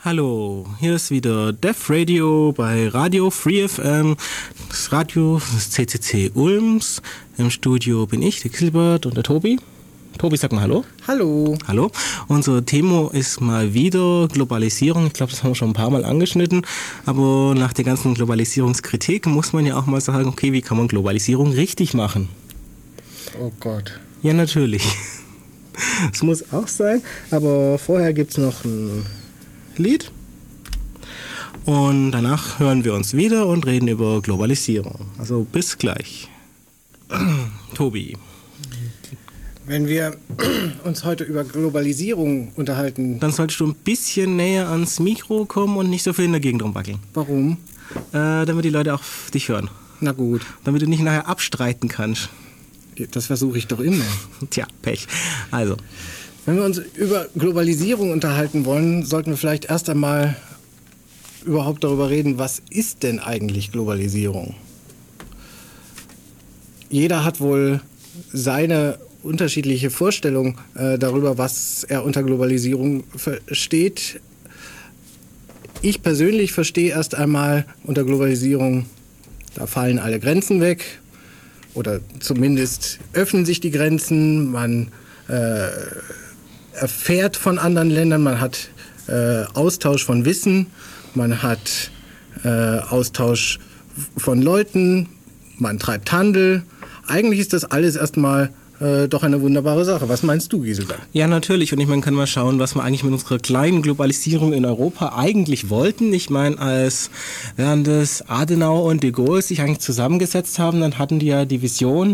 Hallo, hier ist wieder Def Radio bei Radio Free FM, das Radio des CCC Ulms. Im Studio bin ich, der Gilbert und der Tobi. Tobi, sag mal Hallo. Hallo. Hallo. Unser Thema ist mal wieder Globalisierung. Ich glaube, das haben wir schon ein paar Mal angeschnitten. Aber nach der ganzen Globalisierungskritik muss man ja auch mal sagen, okay, wie kann man Globalisierung richtig machen? Oh Gott. Ja, natürlich. Das muss auch sein. Aber vorher gibt es noch ein Lied. Und danach hören wir uns wieder und reden über Globalisierung. Also bis gleich. Tobi. Wenn wir uns heute über Globalisierung unterhalten... Dann solltest du ein bisschen näher ans Mikro kommen und nicht so viel in der Gegend rumwackeln. Warum? Damit die Leute auch dich hören. Na gut. Damit du nicht nachher abstreiten kannst. Das versuche ich doch immer. Tja, Pech. Also. Wenn wir uns über Globalisierung unterhalten wollen, sollten wir vielleicht erst einmal überhaupt darüber reden, was ist denn eigentlich Globalisierung? Jeder hat wohl seine unterschiedliche Vorstellung darüber, was er unter Globalisierung versteht. Ich persönlich verstehe erst einmal unter Globalisierung, da fallen alle Grenzen weg oder zumindest öffnen sich die Grenzen, man erfährt von anderen Ländern, man hat Austausch von Wissen, man hat Austausch von Leuten, man treibt Handel. Eigentlich ist das alles erstmal doch eine wunderbare Sache. Was meinst du, Gisela? Ja, natürlich. Und ich meine, kann mal schauen, was wir eigentlich mit unserer kleinen Globalisierung in Europa eigentlich wollten. Ich meine, während das Adenauer und de Gaulle sich eigentlich zusammengesetzt haben, dann hatten die ja die Vision.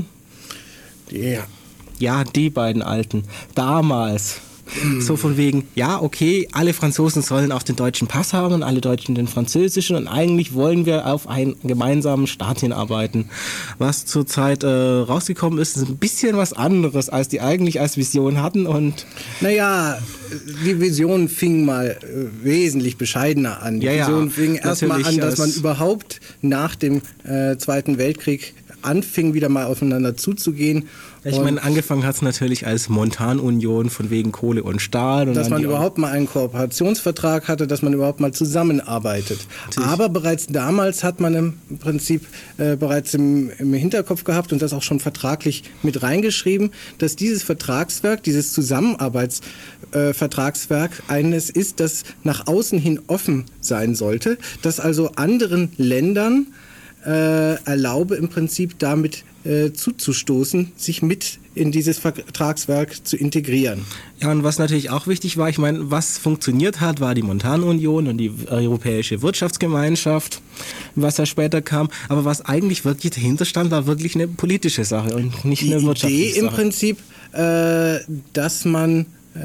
Ja, die beiden Alten. Damals. So von wegen, ja, okay, alle Franzosen sollen auch den deutschen Pass haben und alle Deutschen den französischen und eigentlich wollen wir auf einen gemeinsamen Staat hinarbeiten. Was zurzeit rausgekommen ist, ist ein bisschen was anderes, als die eigentlich als Vision hatten und... Naja, die Vision fing mal wesentlich bescheidener an. Die Vision fing erstmal an, dass man überhaupt nach dem Zweiten Weltkrieg anfing, wieder mal aufeinander zuzugehen. Ich meine, angefangen hat es natürlich als Montanunion von wegen Kohle und Stahl. Und dass man überhaupt mal einen Kooperationsvertrag hatte, dass man überhaupt mal zusammenarbeitet. Natürlich. Aber bereits damals hat man im Prinzip bereits im Hinterkopf gehabt und das auch schon vertraglich mit reingeschrieben, dass dieses Vertragswerk, dieses Zusammenarbeitsvertragswerk eines ist, das nach außen hin offen sein sollte, das also anderen Ländern erlaube im Prinzip damit zuzustoßen, sich mit in dieses Vertragswerk zu integrieren. Ja, und was natürlich auch wichtig war, ich meine, was funktioniert hat, war die Montanunion und die Europäische Wirtschaftsgemeinschaft, was ja später kam. Aber was eigentlich wirklich dahinter stand, war wirklich eine politische Sache und nicht eine wirtschaftliche Sache. Die Idee im Prinzip, dass man,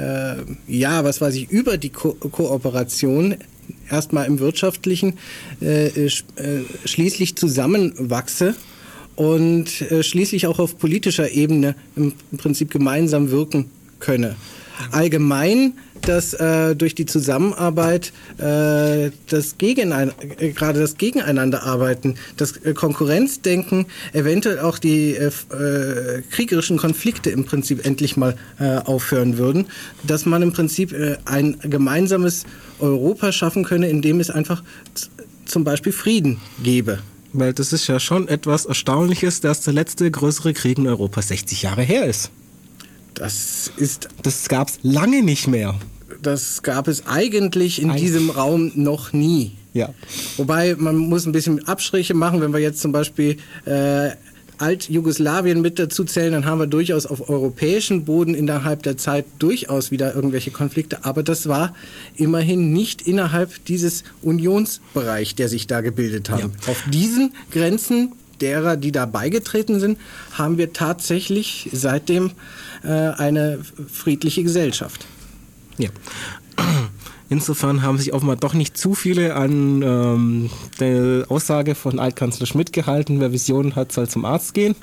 über die Kooperation erstmal im Wirtschaftlichen schließlich zusammenwachse und schließlich auch auf politischer Ebene im Prinzip gemeinsam wirken könne. Allgemein, dass durch die Zusammenarbeit gerade das Gegeneinanderarbeiten, das Konkurrenzdenken, eventuell auch die kriegerischen Konflikte im Prinzip endlich mal aufhören würden, dass man im Prinzip ein gemeinsames Europa schaffen könne, in dem es einfach zum Beispiel Frieden gäbe. Weil das ist ja schon etwas Erstaunliches, dass der letzte größere Krieg in Europa 60 Jahre her ist. Das gab es lange nicht mehr. Das gab es eigentlich in diesem Raum noch nie. Ja. Wobei, man muss ein bisschen Abstriche machen, wenn wir jetzt zum Beispiel Alt-Jugoslawien mit dazu zählen, dann haben wir durchaus auf europäischem Boden innerhalb der Zeit durchaus wieder irgendwelche Konflikte. Aber das war immerhin nicht innerhalb dieses Unionsbereich, der sich da gebildet hat. Ja. Auf diesen Grenzen derer, die da beigetreten sind, haben wir tatsächlich seitdem eine friedliche Gesellschaft. Ja. Insofern haben sich offenbar doch nicht zu viele an der Aussage von Altkanzler Schmidt gehalten, wer Visionen hat, soll zum Arzt gehen.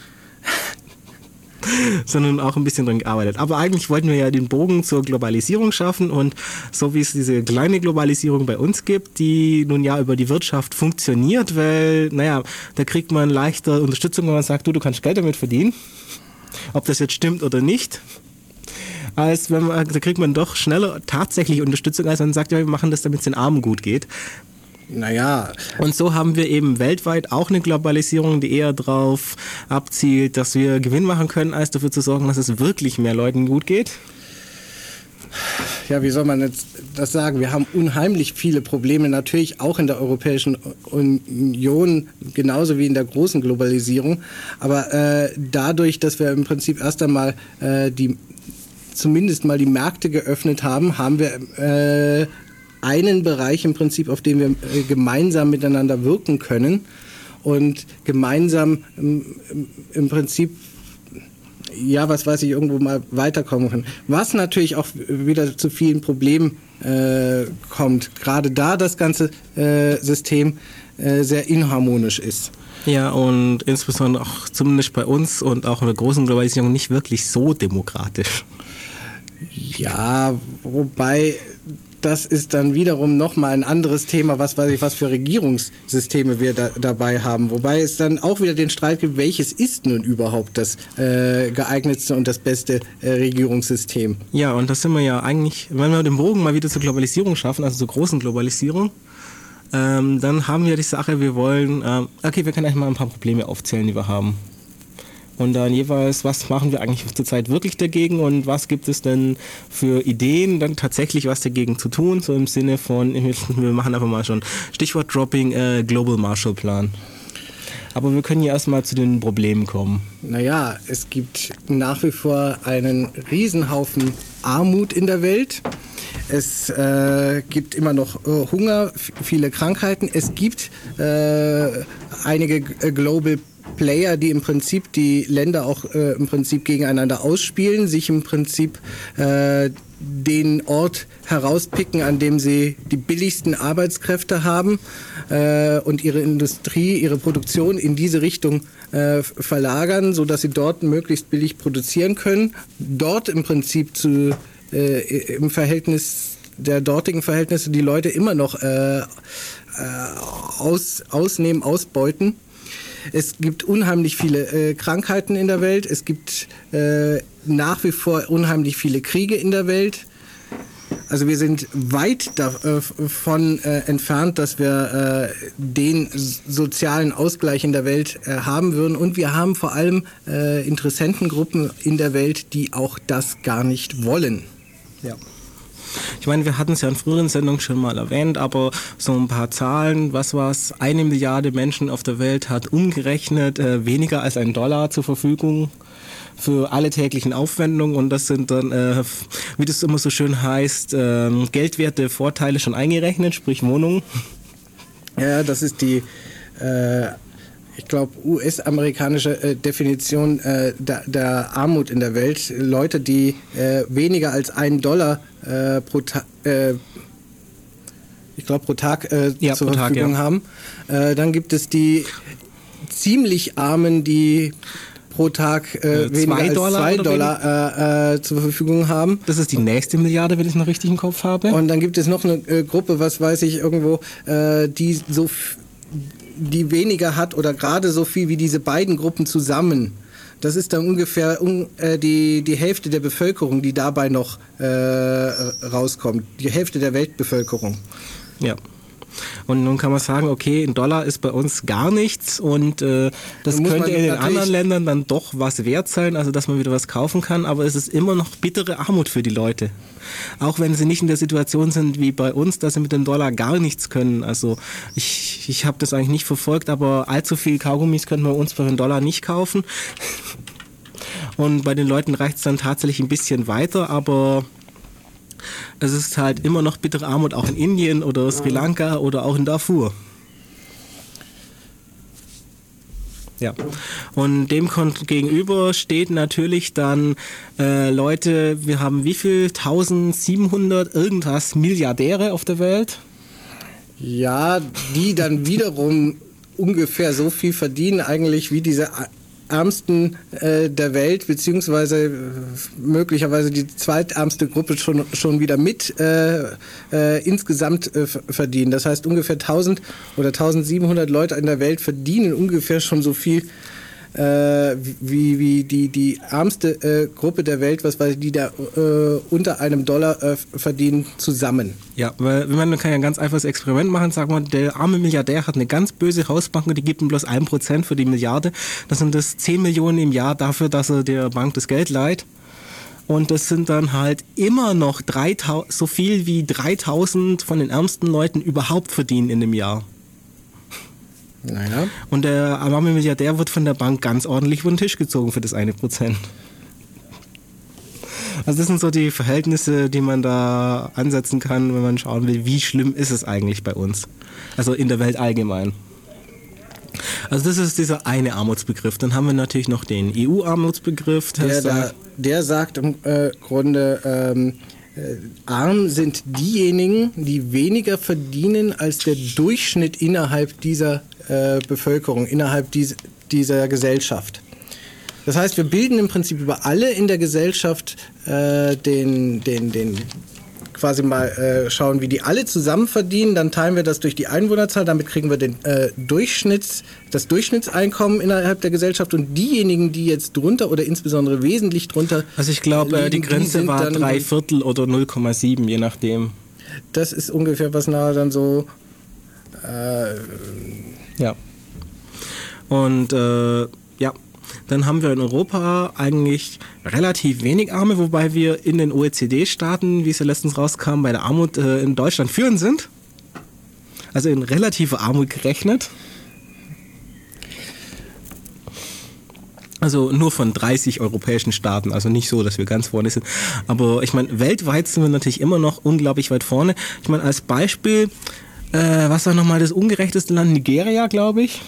Sondern auch ein bisschen dran gearbeitet. Aber eigentlich wollten wir ja den Bogen zur Globalisierung schaffen und so wie es diese kleine Globalisierung bei uns gibt, die nun ja über die Wirtschaft funktioniert, weil, da kriegt man leichter Unterstützung, wenn man sagt, du kannst Geld damit verdienen. Ob das jetzt stimmt oder nicht. als wenn man, da kriegt man doch schneller tatsächlich Unterstützung, als man sagt, ja, wir machen das, damit es den Armen gut geht. Naja. Und so haben wir eben weltweit auch eine Globalisierung, die eher darauf abzielt, dass wir Gewinn machen können, als dafür zu sorgen, dass es wirklich mehr Leuten gut geht. Ja, wie soll man jetzt das sagen? Wir haben unheimlich viele Probleme, natürlich auch in der Europäischen Union, genauso wie in der großen Globalisierung. Aber dadurch, dass wir im Prinzip erst einmal zumindest mal die Märkte geöffnet haben, haben wir einen Bereich im Prinzip, auf dem wir gemeinsam miteinander wirken können und gemeinsam im Prinzip, ja, was weiß ich, irgendwo mal weiterkommen können. Was natürlich auch wieder zu vielen Problemen kommt. Gerade da das ganze System sehr inharmonisch ist. Ja, und insbesondere auch zumindest bei uns und auch in der großen Globalisierung nicht wirklich so demokratisch. Ja, wobei das ist dann wiederum nochmal ein anderes Thema, was weiß ich, was für Regierungssysteme wir dabei haben. Wobei es dann auch wieder den Streit gibt, welches ist nun überhaupt das geeignetste und das beste Regierungssystem. Ja, und das sind wir ja eigentlich, wenn wir den Bogen mal wieder zur Globalisierung schaffen, also zur großen Globalisierung, dann haben wir die Sache, wir wollen, okay, wir können eigentlich mal ein paar Probleme aufzählen, die wir haben. Und dann jeweils, was machen wir eigentlich zurzeit wirklich dagegen und was gibt es denn für Ideen, dann tatsächlich was dagegen zu tun, so im Sinne von, wir machen einfach mal schon Stichwort Dropping, Global Marshall Plan. Aber wir können ja erstmal zu den Problemen kommen. Naja, es gibt nach wie vor einen Riesenhaufen Armut in der Welt. Es gibt immer noch Hunger, viele Krankheiten. Es gibt einige Global Player, die im Prinzip die Länder auch im Prinzip gegeneinander ausspielen, sich im Prinzip den Ort herauspicken, an dem sie die billigsten Arbeitskräfte haben und ihre Industrie, ihre Produktion in diese Richtung verlagern, sodass sie dort möglichst billig produzieren können. Dort im Prinzip im Verhältnis der dortigen Verhältnisse die Leute immer noch ausnehmen, ausbeuten. Es gibt unheimlich viele Krankheiten in der Welt. Es gibt nach wie vor unheimlich viele Kriege in der Welt. Also wir sind weit davon entfernt, dass wir den sozialen Ausgleich in der Welt haben würden. Und wir haben vor allem Interessentengruppen in der Welt, die auch das gar nicht wollen. Ja. Ich meine, wir hatten es ja in früheren Sendungen schon mal erwähnt, aber so ein paar Zahlen, was war's? 1 Milliarde Menschen auf der Welt hat umgerechnet weniger als $1 zur Verfügung für alle täglichen Aufwendungen und das sind dann, wie das immer so schön heißt, geldwerte Vorteile schon eingerechnet, sprich Wohnungen. Ja, das ist die ich glaube, US-amerikanische Definition der Armut in der Welt. Leute, die weniger als $1 pro Tag zur Verfügung haben. Dann gibt es die ziemlich Armen, die pro Tag weniger als $2 zur Verfügung haben. Das ist die nächste Milliarde, wenn ich es noch richtig im Kopf habe. Und dann gibt es noch eine Gruppe, was weiß ich, irgendwo, die weniger hat oder gerade so viel wie diese beiden Gruppen zusammen. Das ist dann ungefähr die Hälfte der Bevölkerung, die dabei noch rauskommt. Die Hälfte der Weltbevölkerung. Ja. Und nun kann man sagen, okay, $1 ist bei uns gar nichts und das könnte in den anderen Ländern dann doch was wert sein, also dass man wieder was kaufen kann, aber es ist immer noch bittere Armut für die Leute. Auch wenn sie nicht in der Situation sind wie bei uns, dass sie mit dem $1 gar nichts können. Also ich habe das eigentlich nicht verfolgt, aber allzu viel Kaugummis könnten wir uns für $1 nicht kaufen. Und bei den Leuten reicht es dann tatsächlich ein bisschen weiter, aber es ist halt immer noch bittere Armut, auch in Indien oder Sri Lanka oder auch in Darfur. Ja. Und dem gegenüber steht natürlich dann Leute, wir haben wie viel? 1700 irgendwas Milliardäre auf der Welt? Ja, die dann wiederum ungefähr so viel verdienen eigentlich wie diese Ärmsten der Welt, beziehungsweise möglicherweise die zweitärmste Gruppe schon wieder mit insgesamt verdienen. Das heißt, ungefähr 1000 oder 1700 Leute in der Welt verdienen ungefähr schon so viel wie die ärmste Gruppe der Welt, die da unter $1 verdienen, zusammen. Ja, weil man kann ja ein ganz einfaches Experiment machen, sagen wir, der arme Milliardär hat eine ganz böse Hausbank und die gibt ihm bloß 1% für die Milliarde. Das sind das 10 Millionen im Jahr dafür, dass er der Bank das Geld leiht. Und das sind dann halt immer noch so viel wie 3.000 von den ärmsten Leuten überhaupt verdienen in dem Jahr. Naja. Und der arme Milliardär wird von der Bank ganz ordentlich über den Tisch gezogen für das 1%. Also das sind so die Verhältnisse, die man da ansetzen kann, wenn man schauen will, wie schlimm ist es eigentlich bei uns. Also in der Welt allgemein. Also das ist dieser eine Armutsbegriff. Dann haben wir natürlich noch den EU-Armutsbegriff. Der sagt im Grunde, arm sind diejenigen, die weniger verdienen als der Durchschnitt innerhalb dieser Bevölkerung, innerhalb dieser Gesellschaft. Das heißt, wir bilden im Prinzip über alle in der Gesellschaft quasi mal schauen, wie die alle zusammen verdienen, dann teilen wir das durch die Einwohnerzahl, damit kriegen wir das Durchschnittseinkommen innerhalb der Gesellschaft und diejenigen, die jetzt drunter oder insbesondere wesentlich drunter Also ich glaube, die Grenze war 3/4 oder 0,7, je nachdem. Das ist ungefähr was nahe dann so... Ja. Und ja, dann haben wir in Europa eigentlich relativ wenig Arme, wobei wir in den OECD-Staaten, wie es ja letztens rauskam, bei der Armut in Deutschland führend sind. Also in relativer Armut gerechnet. Also nur von 30 europäischen Staaten, also nicht so, dass wir ganz vorne sind. Aber ich meine, weltweit sind wir natürlich immer noch unglaublich weit vorne. Ich meine, als Beispiel, was war nochmal das ungerechteste Land? Nigeria, glaube ich.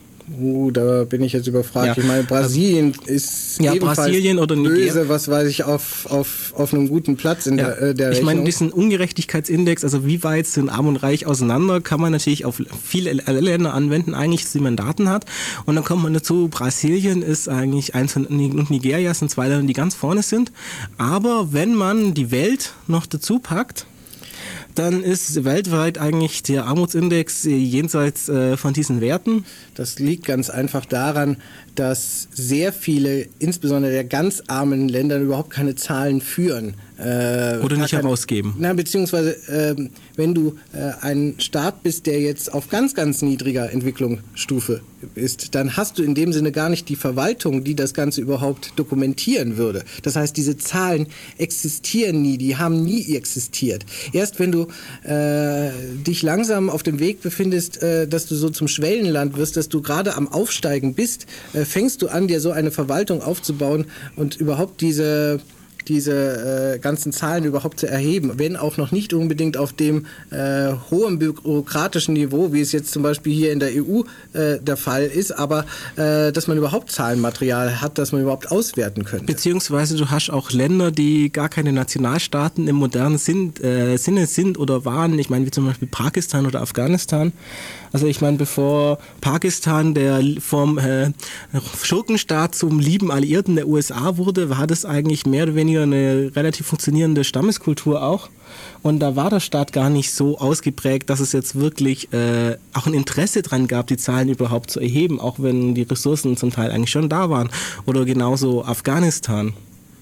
Da bin ich jetzt überfragt. Ja. Ich meine, Brasilien ist ebenfalls Brasilien oder Nigeria. böse, was weiß ich, auf einem guten Platz in der Rechnung. Ich meine, diesen Ungerechtigkeitsindex, also wie weit sind Arm und Reich auseinander, kann man natürlich auf viele Länder anwenden, eigentlich, die man Daten hat. Und dann kommt man dazu, Brasilien ist eigentlich eins von, und Nigeria sind 2 Länder, die ganz vorne sind. Aber wenn man die Welt noch dazu packt, dann ist weltweit eigentlich der Armutsindex jenseits von diesen Werten. Das liegt ganz einfach daran, dass sehr viele, insbesondere der ganz armen Länder, überhaupt keine Zahlen führen. Oder nicht herausgeben. Beziehungsweise, wenn du ein Staat bist, der jetzt auf ganz, ganz niedriger Entwicklungsstufe ist, dann hast du in dem Sinne gar nicht die Verwaltung, die das Ganze überhaupt dokumentieren würde. Das heißt, diese Zahlen existieren nie, die haben nie existiert. Erst wenn du dich langsam auf dem Weg befindest, dass du so zum Schwellenland wirst, dass du gerade am Aufsteigen bist, fängst du an, dir so eine Verwaltung aufzubauen und überhaupt diese ganzen Zahlen überhaupt zu erheben, wenn auch noch nicht unbedingt auf dem hohen bürokratischen Niveau, wie es jetzt zum Beispiel hier in der EU der Fall ist, aber dass man überhaupt Zahlenmaterial hat, das man überhaupt auswerten könnte. Beziehungsweise du hast auch Länder, die gar keine Nationalstaaten im modernen Sinne sind oder waren, ich meine wie zum Beispiel Pakistan oder Afghanistan. Also ich meine, bevor Pakistan vom Schurkenstaat zum lieben Alliierten der USA wurde, war das eigentlich mehr oder weniger eine relativ funktionierende Stammeskultur auch. Und da war der Staat gar nicht so ausgeprägt, dass es jetzt wirklich auch ein Interesse dran gab, die Zahlen überhaupt zu erheben, auch wenn die Ressourcen zum Teil eigentlich schon da waren. Oder genauso Afghanistan.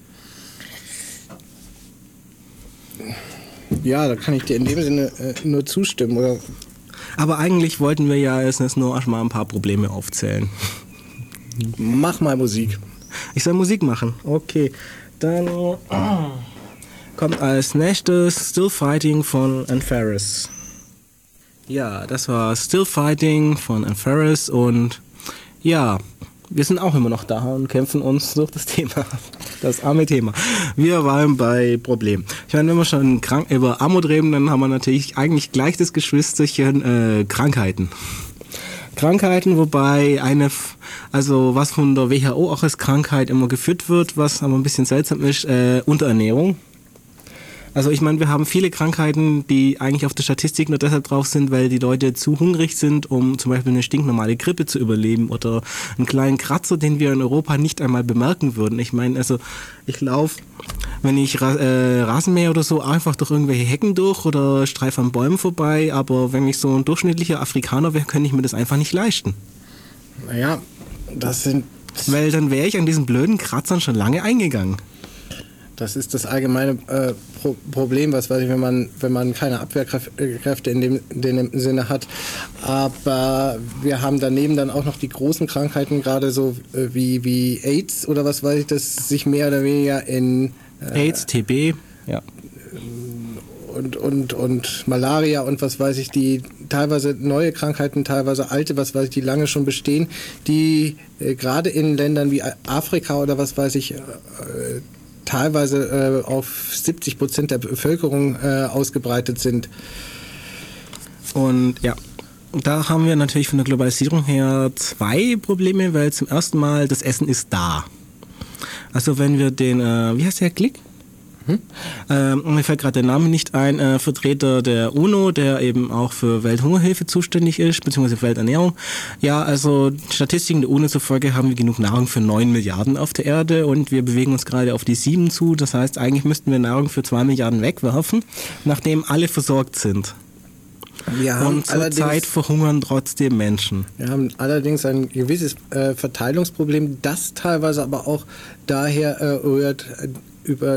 Ja, da kann ich dir in dem Sinne nur zustimmen, oder? Aber eigentlich wollten wir ja jetzt nur erstmal ein paar Probleme aufzählen. Mach mal Musik. Ich soll Musik machen. Okay. Dann kommt als nächstes Still Fighting von Ann Faris. Ja, das war Still Fighting von Ann Faris und ja, wir sind auch immer noch da und kämpfen uns durch das Thema, das arme Thema. Wir waren bei Problemen. Ich meine, wenn wir schon über Armut reden, dann haben wir natürlich eigentlich gleich das Geschwisterchen Krankheiten. Krankheiten, wobei was von der WHO auch als Krankheit immer geführt wird, was aber ein bisschen seltsam ist, Unterernährung. Also ich meine, wir haben viele Krankheiten, die eigentlich auf der Statistik nur deshalb drauf sind, weil die Leute zu hungrig sind, um zum Beispiel eine stinknormale Grippe zu überleben oder einen kleinen Kratzer, den wir in Europa nicht einmal bemerken würden. Ich meine, also ich laufe, wenn ich Rasenmäher oder so, einfach durch irgendwelche Hecken durch oder streife an Bäumen vorbei, aber wenn ich so ein durchschnittlicher Afrikaner wäre, könnte ich mir das einfach nicht leisten. Naja, das sind Weil dann wäre ich an diesen blöden Kratzern schon lange eingegangen. Das ist das allgemeine Problem, was weiß ich, wenn man keine Abwehrkräfte in dem Sinne hat. Aber wir haben daneben dann auch noch die großen Krankheiten, gerade so wie AIDS oder was weiß ich, das sich mehr oder weniger in AIDS, TB, ja. Und Malaria und was weiß ich, die teilweise neue Krankheiten, teilweise alte, was weiß ich, die lange schon bestehen, die gerade in Ländern wie Afrika oder was weiß ich, teilweise auf 70% der Bevölkerung ausgebreitet sind. Und ja, da haben wir natürlich von der Globalisierung her zwei Probleme, weil zum ersten Mal das Essen ist da. Also wenn wir den, wie heißt der Klick? Mir fällt gerade der Name nicht ein, Vertreter der UNO, der eben auch für Welthungerhilfe zuständig ist, beziehungsweise Welternährung. Ja, also Statistiken der UNO zufolge haben wir genug Nahrung für 9 Milliarden auf der Erde und wir bewegen uns gerade auf die 7 zu. Das heißt, eigentlich müssten wir Nahrung für 2 Milliarden wegwerfen, nachdem alle versorgt sind. Und zurzeit verhungern trotzdem Menschen. Wir haben allerdings ein gewisses Verteilungsproblem, das teilweise aber auch daher rührt, über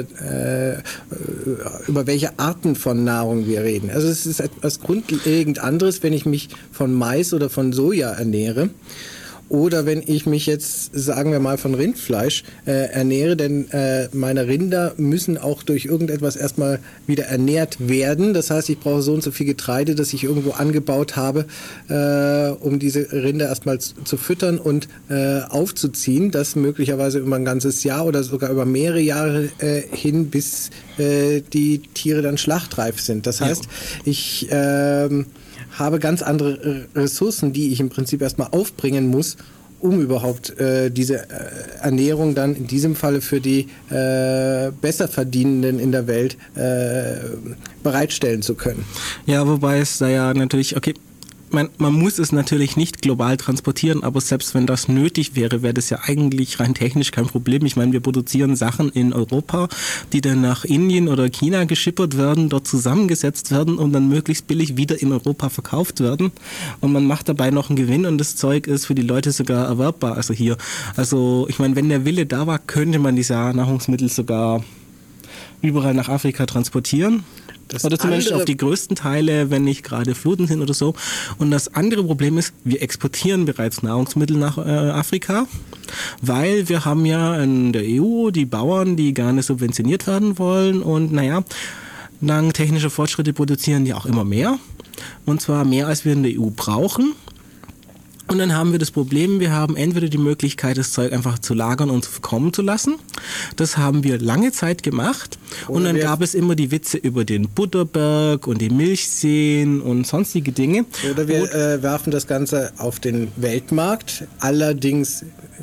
welche Arten von Nahrung wir reden. Also es ist etwas grundlegend anderes, wenn ich mich von Mais oder von Soja ernähre. Oder wenn ich mich jetzt, sagen wir mal, von Rindfleisch ernähre, denn meine Rinder müssen auch durch irgendetwas erstmal wieder ernährt werden. Das heißt, ich brauche so und so viel Getreide, das ich irgendwo angebaut habe, um diese Rinder erstmal zu füttern und aufzuziehen. Das möglicherweise über ein ganzes Jahr oder sogar über mehrere Jahre hin, bis die Tiere dann schlachtreif sind. Das heißt, ich habe ganz andere Ressourcen, die ich im Prinzip erstmal aufbringen muss, um überhaupt diese Ernährung dann in diesem Falle für die Besserverdienenden in der Welt bereitstellen zu können. Ja, wobei es da ja natürlich, okay, man muss es natürlich nicht global transportieren, aber selbst wenn das nötig wäre, wäre das ja eigentlich rein technisch kein Problem. Ich meine, wir produzieren Sachen in Europa, die dann nach Indien oder China geschippert werden, dort zusammengesetzt werden und dann möglichst billig wieder in Europa verkauft werden. Und man macht dabei noch einen Gewinn und das Zeug ist für die Leute sogar erwerbbar. Also hier, ich meine, wenn der Wille da war, könnte man diese Nahrungsmittel sogar überall nach Afrika transportieren. Oder zumindest auf die größten Teile, wenn nicht gerade Fluten sind oder so. Und das andere Problem ist, wir exportieren bereits Nahrungsmittel nach Afrika, weil wir haben ja in der EU die Bauern, die gerne subventioniert werden wollen. Und naja, dank technischer Fortschritte produzieren die auch immer mehr. Und zwar mehr, als wir in der EU brauchen. Und dann haben wir das Problem, wir haben entweder die Möglichkeit, das Zeug einfach zu lagern und zu verkommen zu lassen. Das haben wir lange Zeit gemacht. Und dann gab es immer die Witze über den Butterberg und die Milchseen und sonstige Dinge. Oder wir werfen das Ganze auf den Weltmarkt, allerdings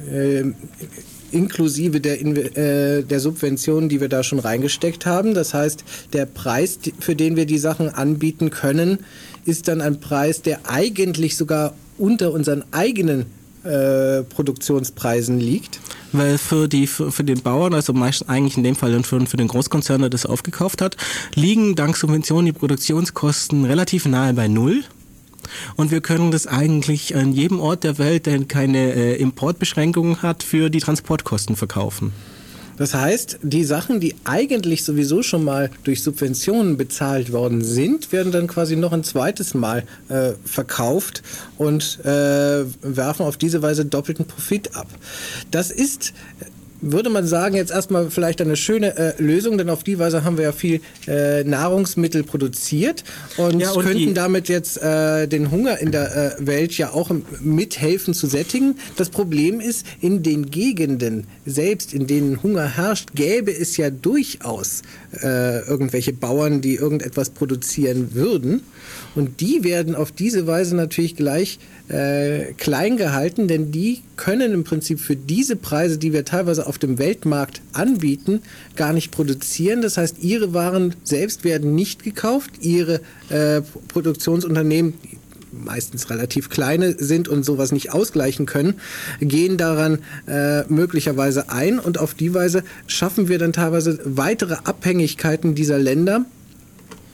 inklusive der Subventionen, die wir da schon reingesteckt haben. Das heißt, der Preis, für den wir die Sachen anbieten können, ist dann ein Preis, der eigentlich sogar unter unseren eigenen Produktionspreisen liegt. Weil für den Bauern, also meistens eigentlich in dem Fall dann für den Großkonzern, der das aufgekauft hat, liegen dank Subventionen die Produktionskosten relativ nahe bei Null. Und wir können das eigentlich an jedem Ort der Welt, der keine Importbeschränkungen hat, für die Transportkosten verkaufen. Das heißt, die Sachen, die eigentlich sowieso schon mal durch Subventionen bezahlt worden sind, werden dann quasi noch ein zweites Mal verkauft und werfen auf diese Weise doppelten Profit ab. Das ist, würde man sagen, jetzt erstmal vielleicht eine schöne Lösung, denn auf die Weise haben wir ja viel Nahrungsmittel produziert und könnten damit jetzt den Hunger in der Welt ja auch mithelfen zu sättigen. Das Problem ist, in den Gegenden selbst, in denen Hunger herrscht, gäbe es ja durchaus irgendwelche Bauern, die irgendetwas produzieren würden. Und die werden auf diese Weise natürlich gleich klein gehalten, denn die können im Prinzip für diese Preise, die wir teilweise auf dem Weltmarkt anbieten, gar nicht produzieren. Das heißt, ihre Waren selbst werden nicht gekauft, ihre Produktionsunternehmen, die meistens relativ kleine sind und sowas nicht ausgleichen können, gehen daran möglicherweise ein und auf die Weise schaffen wir dann teilweise weitere Abhängigkeiten dieser Länder,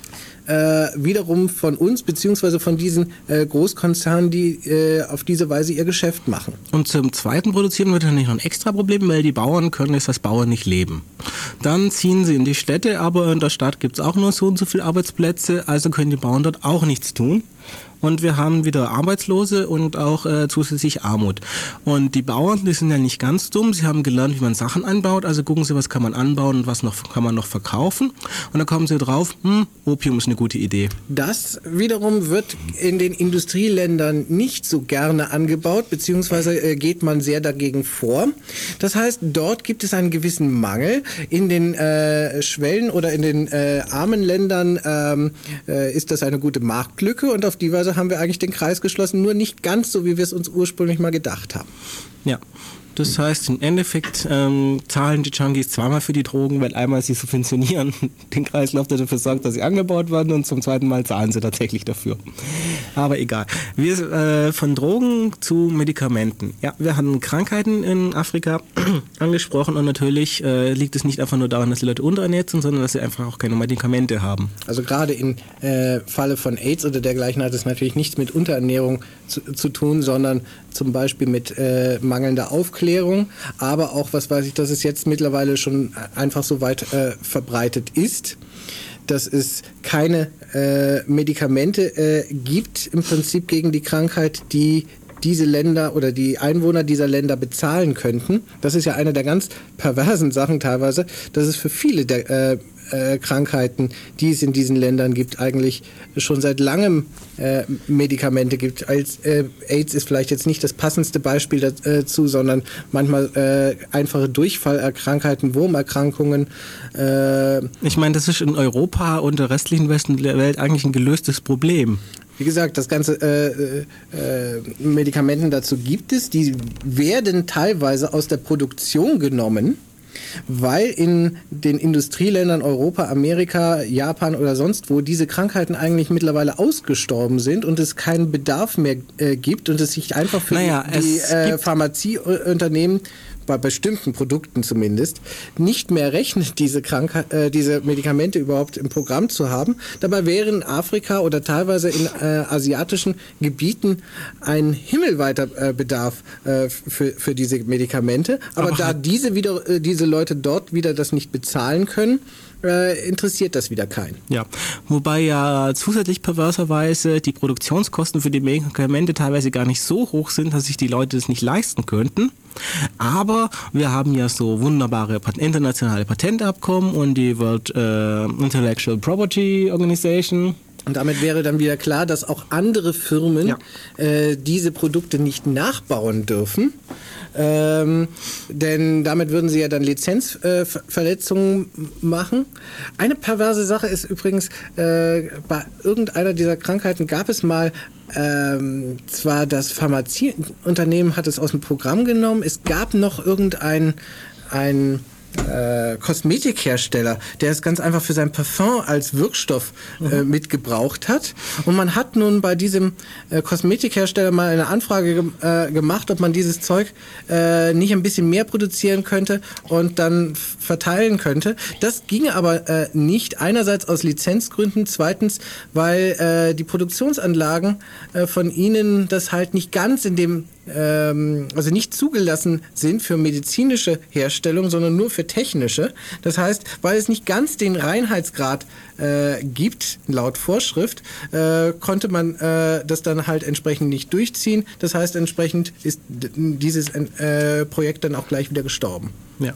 wiederum von uns, beziehungsweise von diesen Großkonzernen, die auf diese Weise ihr Geschäft machen. Und zum Zweiten produzieren wir dann nicht noch ein extra Problem, weil die Bauern können jetzt als Bauern nicht leben. Dann ziehen sie in die Städte, aber in der Stadt gibt es auch nur so und so viele Arbeitsplätze, also können die Bauern dort auch nichts tun. Und wir haben wieder Arbeitslose und auch zusätzlich Armut. Und die Bauern, die sind ja nicht ganz dumm. Sie haben gelernt, wie man Sachen anbaut. Also gucken sie, was kann man anbauen und was kann man noch verkaufen. Und dann kommen sie drauf, Opium ist eine gute Idee. Das wiederum wird in den Industrieländern nicht so gerne angebaut, beziehungsweise geht man sehr dagegen vor. Das heißt, dort gibt es einen gewissen Mangel. In den Schwellen- oder in den armen Ländern ist das eine gute Marktlücke und auf die Weise haben wir eigentlich den Kreis geschlossen, nur nicht ganz so, wie wir es uns ursprünglich mal gedacht haben. Ja, das heißt, im Endeffekt zahlen die Junkies zweimal für die Drogen, weil einmal sie subventionieren den Kreislauf, der dafür sorgt, dass sie angebaut werden, und zum zweiten Mal zahlen sie tatsächlich dafür. Aber egal. Wir von Drogen zu Medikamenten. Ja, wir hatten Krankheiten in Afrika angesprochen und natürlich liegt es nicht einfach nur daran, dass die Leute unterernährt sind, sondern dass sie einfach auch keine Medikamente haben. Also gerade im Falle von AIDS oder dergleichen hat es natürlich nichts mit Unterernährung zu tun, sondern zum Beispiel mit mangelnder Aufklärung, aber auch, was weiß ich, dass es jetzt mittlerweile schon einfach so weit verbreitet ist, dass es keine Medikamente gibt im Prinzip gegen die Krankheit, die diese Länder oder die Einwohner dieser Länder bezahlen könnten. Das ist ja eine der ganz perversen Sachen teilweise, dass es für viele der Krankheiten, die es in diesen Ländern gibt, eigentlich schon seit langem Medikamente gibt. AIDS ist vielleicht jetzt nicht das passendste Beispiel dazu, sondern manchmal einfache Durchfallerkrankheiten, Wurmerkrankungen. Ich meine, das ist in Europa und der restlichen Westen der Welt eigentlich ein gelöstes Problem. Wie gesagt, das ganze Medikamenten dazu gibt es. Die werden teilweise aus der Produktion genommen, weil in den Industrieländern Europa, Amerika, Japan oder sonst wo diese Krankheiten eigentlich mittlerweile ausgestorben sind und es keinen Bedarf mehr gibt und es sich einfach für die Pharmazieunternehmen bei bestimmten Produkten zumindest, nicht mehr rechnet, diese Medikamente überhaupt im Programm zu haben. Dabei wäre in Afrika oder teilweise in asiatischen Gebieten ein himmelweiter Bedarf für diese Medikamente. Aber da diese Leute dort wieder das nicht bezahlen können, interessiert das wieder keinen. Ja, wobei ja zusätzlich perverserweise die Produktionskosten für die Medikamente teilweise gar nicht so hoch sind, dass sich die Leute das nicht leisten könnten. Aber wir haben ja so wunderbare internationale Patentabkommen und die World Intellectual Property Organization. Und damit wäre dann wieder klar, dass auch andere Firmen diese Produkte nicht nachbauen dürfen. Denn damit würden sie ja dann Lizenzverletzungen machen. Eine perverse Sache ist übrigens, bei irgendeiner dieser Krankheiten gab es mal zwar das Pharmazieunternehmen hat es aus dem Programm genommen, es gab noch irgendein Kosmetikhersteller, der es ganz einfach für sein Parfum als Wirkstoff mitgebraucht hat. Und man hat nun bei diesem Kosmetikhersteller mal eine Anfrage gemacht, ob man dieses Zeug nicht ein bisschen mehr produzieren könnte und dann verteilen könnte. Das ginge aber nicht. Einerseits aus Lizenzgründen, zweitens, weil die Produktionsanlagen von ihnen das halt nicht ganz in dem also nicht zugelassen sind für medizinische Herstellung, sondern nur für technische. Das heißt, weil es nicht ganz den Reinheitsgrad gibt, laut Vorschrift, konnte man das dann halt entsprechend nicht durchziehen. Das heißt, entsprechend ist dieses Projekt dann auch gleich wieder gestorben. Ja.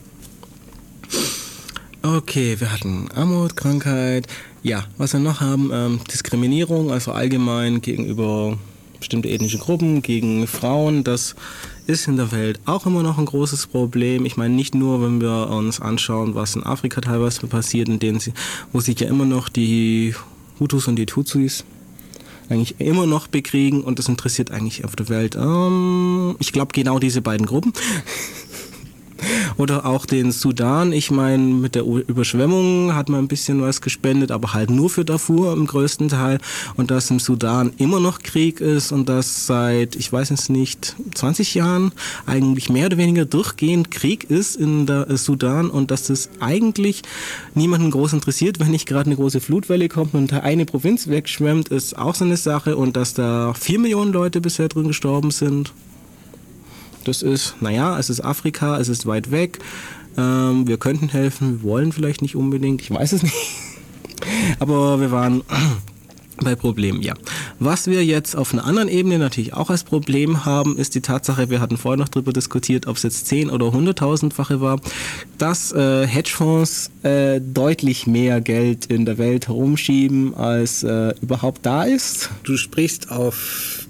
Okay, wir hatten Armut, Krankheit. Ja, was wir noch haben, Diskriminierung, also allgemein gegenüber bestimmte ethnische Gruppen, gegen Frauen, das ist in der Welt auch immer noch ein großes Problem. Ich meine, nicht nur, wenn wir uns anschauen, was in Afrika teilweise passiert, wo sich ja immer noch die Hutus und die Tutsis eigentlich immer noch bekriegen, und das interessiert eigentlich auf der Welt, ich glaube, genau diese beiden Gruppen. Oder auch den Sudan. Ich meine, mit der Überschwemmung hat man ein bisschen was gespendet, aber halt nur für Darfur im größten Teil. Und dass im Sudan immer noch Krieg ist und dass seit, ich weiß es nicht, 20 Jahren eigentlich mehr oder weniger durchgehend Krieg ist in der Sudan und dass das eigentlich niemanden groß interessiert, wenn nicht gerade eine große Flutwelle kommt und eine Provinz wegschwemmt, ist auch so eine Sache. Und dass da 4 Millionen Leute bisher drin gestorben sind. Das ist, naja, es ist Afrika, es ist weit weg. Wir könnten helfen, wir wollen vielleicht nicht unbedingt, ich weiß es nicht. Aber wir waren bei Problemen, ja. Was wir jetzt auf einer anderen Ebene natürlich auch als Problem haben, ist die Tatsache, wir hatten vorher noch darüber diskutiert, ob es jetzt 10- oder 100.000-fache war, dass Hedgefonds deutlich mehr Geld in der Welt herumschieben, als überhaupt da ist. Du sprichst auf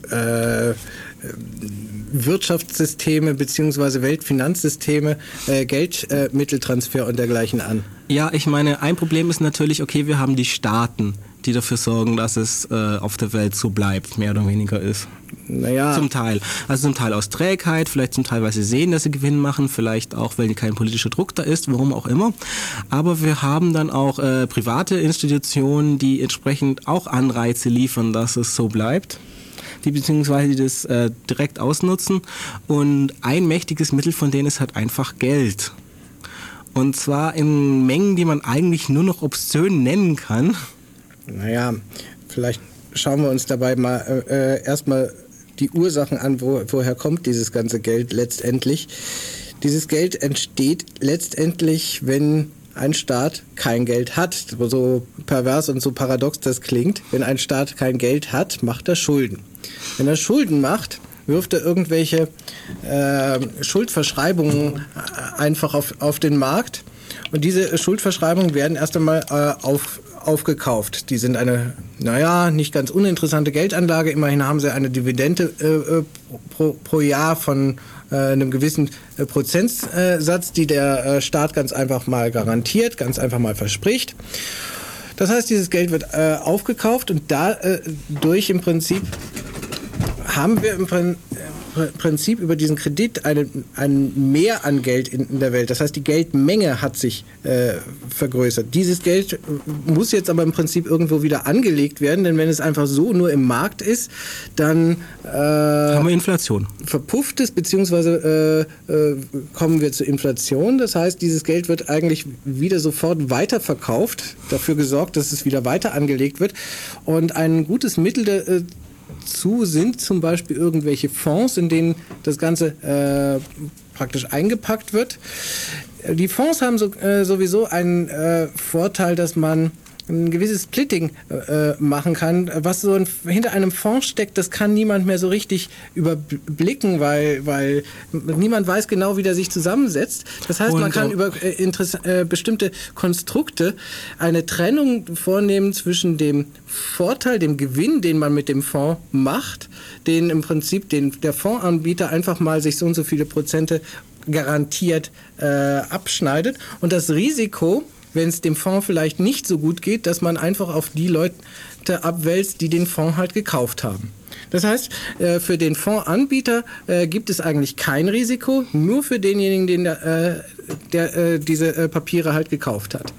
Wirtschaftssysteme bzw. Weltfinanzsysteme, Geldmitteltransfer und dergleichen an. Ja, ich meine, ein Problem ist natürlich, okay, wir haben die Staaten, die dafür sorgen, dass es auf der Welt so bleibt, mehr oder weniger ist. Naja. Zum Teil. Also zum Teil aus Trägheit, vielleicht zum Teil, weil sie sehen, dass sie Gewinn machen, vielleicht auch, weil kein politischer Druck da ist, warum auch immer. Aber wir haben dann auch private Institutionen, die entsprechend auch Anreize liefern, dass es so bleibt. Die beziehungsweise das direkt ausnutzen. Und ein mächtiges Mittel von denen ist halt einfach Geld. Und zwar in Mengen, die man eigentlich nur noch obszön nennen kann. Naja, vielleicht schauen wir uns dabei mal erstmal die Ursachen an, woher kommt dieses ganze Geld letztendlich. Dieses Geld entsteht letztendlich, wenn ein Staat kein Geld hat. So pervers und so paradox das klingt. Wenn ein Staat kein Geld hat, macht er Schulden. Wenn er Schulden macht, wirft er irgendwelche Schuldverschreibungen einfach auf den Markt. Und diese Schuldverschreibungen werden erst einmal aufgekauft. Die sind eine, nicht ganz uninteressante Geldanlage. Immerhin haben sie eine Dividende pro Jahr von einem gewissen Prozentsatz, die der Staat ganz einfach mal garantiert, ganz einfach mal verspricht. Das heißt, dieses Geld wird aufgekauft und dadurch im Prinzip haben wir im Prinzip über diesen Kredit ein Mehr an Geld in der Welt. Das heißt, die Geldmenge hat sich vergrößert. Dieses Geld muss jetzt aber im Prinzip irgendwo wieder angelegt werden, denn wenn es einfach so nur im Markt ist, dann haben wir Inflation. Verpufft es, beziehungsweise kommen wir zur Inflation. Das heißt, dieses Geld wird eigentlich wieder sofort weiterverkauft, dafür gesorgt, dass es wieder weiter angelegt wird. Und ein gutes Mittel sind zum Beispiel irgendwelche Fonds, in denen das Ganze praktisch eingepackt wird. Die Fonds haben sowieso einen Vorteil, dass man ein gewisses Splitting machen kann. Was so hinter einem Fonds steckt, das kann niemand mehr so richtig überblicken, weil niemand weiß genau, wie der sich zusammensetzt. Das heißt, man kann über bestimmte Konstrukte eine Trennung vornehmen zwischen dem Vorteil, dem Gewinn, den man mit dem Fonds macht, den im Prinzip der Fondsanbieter einfach mal sich so und so viele Prozente garantiert abschneidet, und das Risiko, wenn es dem Fonds vielleicht nicht so gut geht, dass man einfach auf die Leute abwälzt, die den Fonds halt gekauft haben. Das heißt, für den Fondsanbieter gibt es eigentlich kein Risiko, nur für denjenigen, der diese Papiere halt gekauft hat.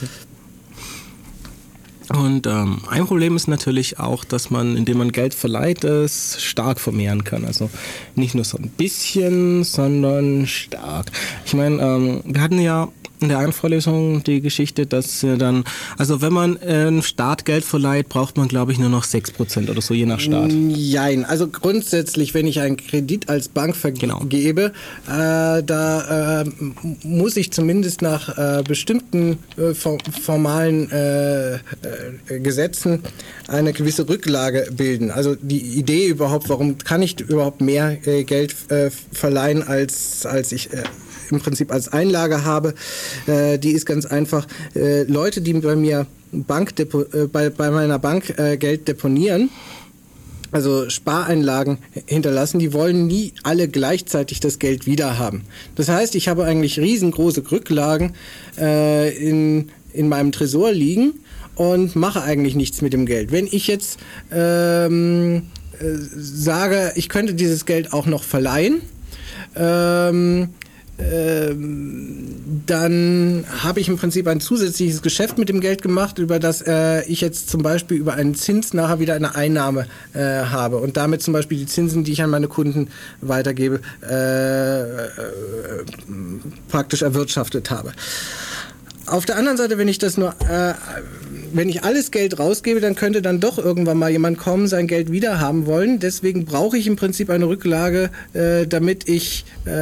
Und ein Problem ist natürlich auch, dass man, indem man Geld verleiht, es stark vermehren kann. Also nicht nur so ein bisschen, sondern stark. Ich meine, wir hatten ja in der einen Vorlesung die Geschichte, dass dann, also wenn man einem Staat Geld verleiht, braucht man, glaube ich, nur noch 6% oder so, je nach Staat. Nein, also grundsätzlich, wenn ich einen Kredit als Bank vergebe, da muss ich zumindest nach bestimmten formalen Gesetzen eine gewisse Rücklage bilden. Also die Idee überhaupt, warum kann ich überhaupt mehr Geld verleihen, als ich im Prinzip als Einlage habe, die ist ganz einfach. Leute, die bei mir bei meiner Bank Geld deponieren, also Spareinlagen hinterlassen, die wollen nie alle gleichzeitig das Geld wieder haben. Das heißt, ich habe eigentlich riesengroße Rücklagen in meinem Tresor liegen und mache eigentlich nichts mit dem Geld. Wenn ich jetzt sage, ich könnte dieses Geld auch noch verleihen, dann habe ich im Prinzip ein zusätzliches Geschäft mit dem Geld gemacht, über das ich jetzt zum Beispiel über einen Zins nachher wieder eine Einnahme habe und damit zum Beispiel die Zinsen, die ich an meine Kunden weitergebe, praktisch erwirtschaftet habe. Auf der anderen Seite, wenn ich alles Geld rausgebe, dann könnte dann doch irgendwann mal jemand kommen, sein Geld wieder haben wollen. Deswegen brauche ich im Prinzip eine Rücklage, damit ich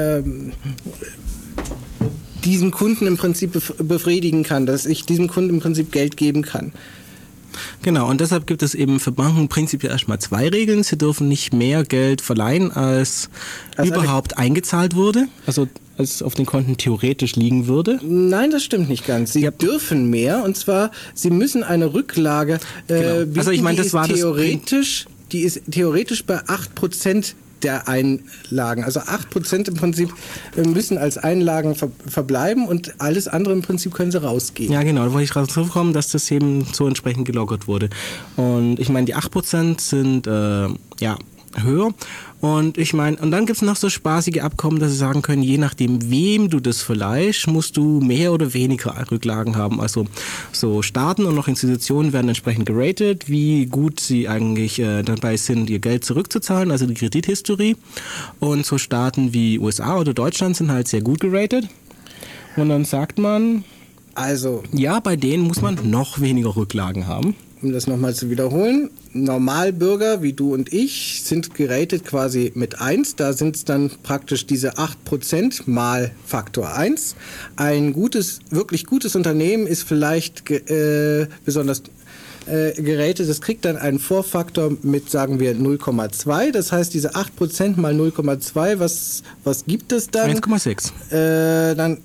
diesen Kunden im Prinzip befriedigen kann, dass ich diesem Kunden im Prinzip Geld geben kann. Genau, und deshalb gibt es eben für Banken prinzipiell erstmal 2 Regeln. Sie dürfen nicht mehr Geld verleihen, als überhaupt eingezahlt wurde, also als auf den Konten theoretisch liegen würde. Nein, das stimmt nicht ganz. Sie dürfen mehr, und zwar, sie müssen eine Rücklage bieten, also ich meine, das war die ist theoretisch bei 8% der Einlagen. Also 8% im Prinzip müssen als Einlagen verbleiben und alles andere im Prinzip können sie rausgeben. Ja, genau, da wollte ich drauf kommen, dass das eben so entsprechend gelockert wurde. Und ich meine, die 8% sind höher. Und ich meine, und dann gibt es noch so spaßige Abkommen, dass sie sagen können, je nachdem, wem du das verleihst, musst du mehr oder weniger Rücklagen haben. Also so Staaten und auch Institutionen werden entsprechend geratet, wie gut sie eigentlich dabei sind, ihr Geld zurückzuzahlen, also die Kredithistorie. Und so Staaten wie USA oder Deutschland sind halt sehr gut geratet. Und dann sagt man, also ja, bei denen muss man noch weniger Rücklagen haben. Um das nochmal zu wiederholen, Normalbürger wie du und ich sind geratet quasi mit 1. Da sind es dann praktisch diese 8% mal Faktor 1. Ein wirklich gutes Unternehmen ist vielleicht besonders geratet. Das kriegt dann einen Vorfaktor mit, sagen wir, 0,2. Das heißt, diese 8% mal 0,2, was gibt es dann? 1,6.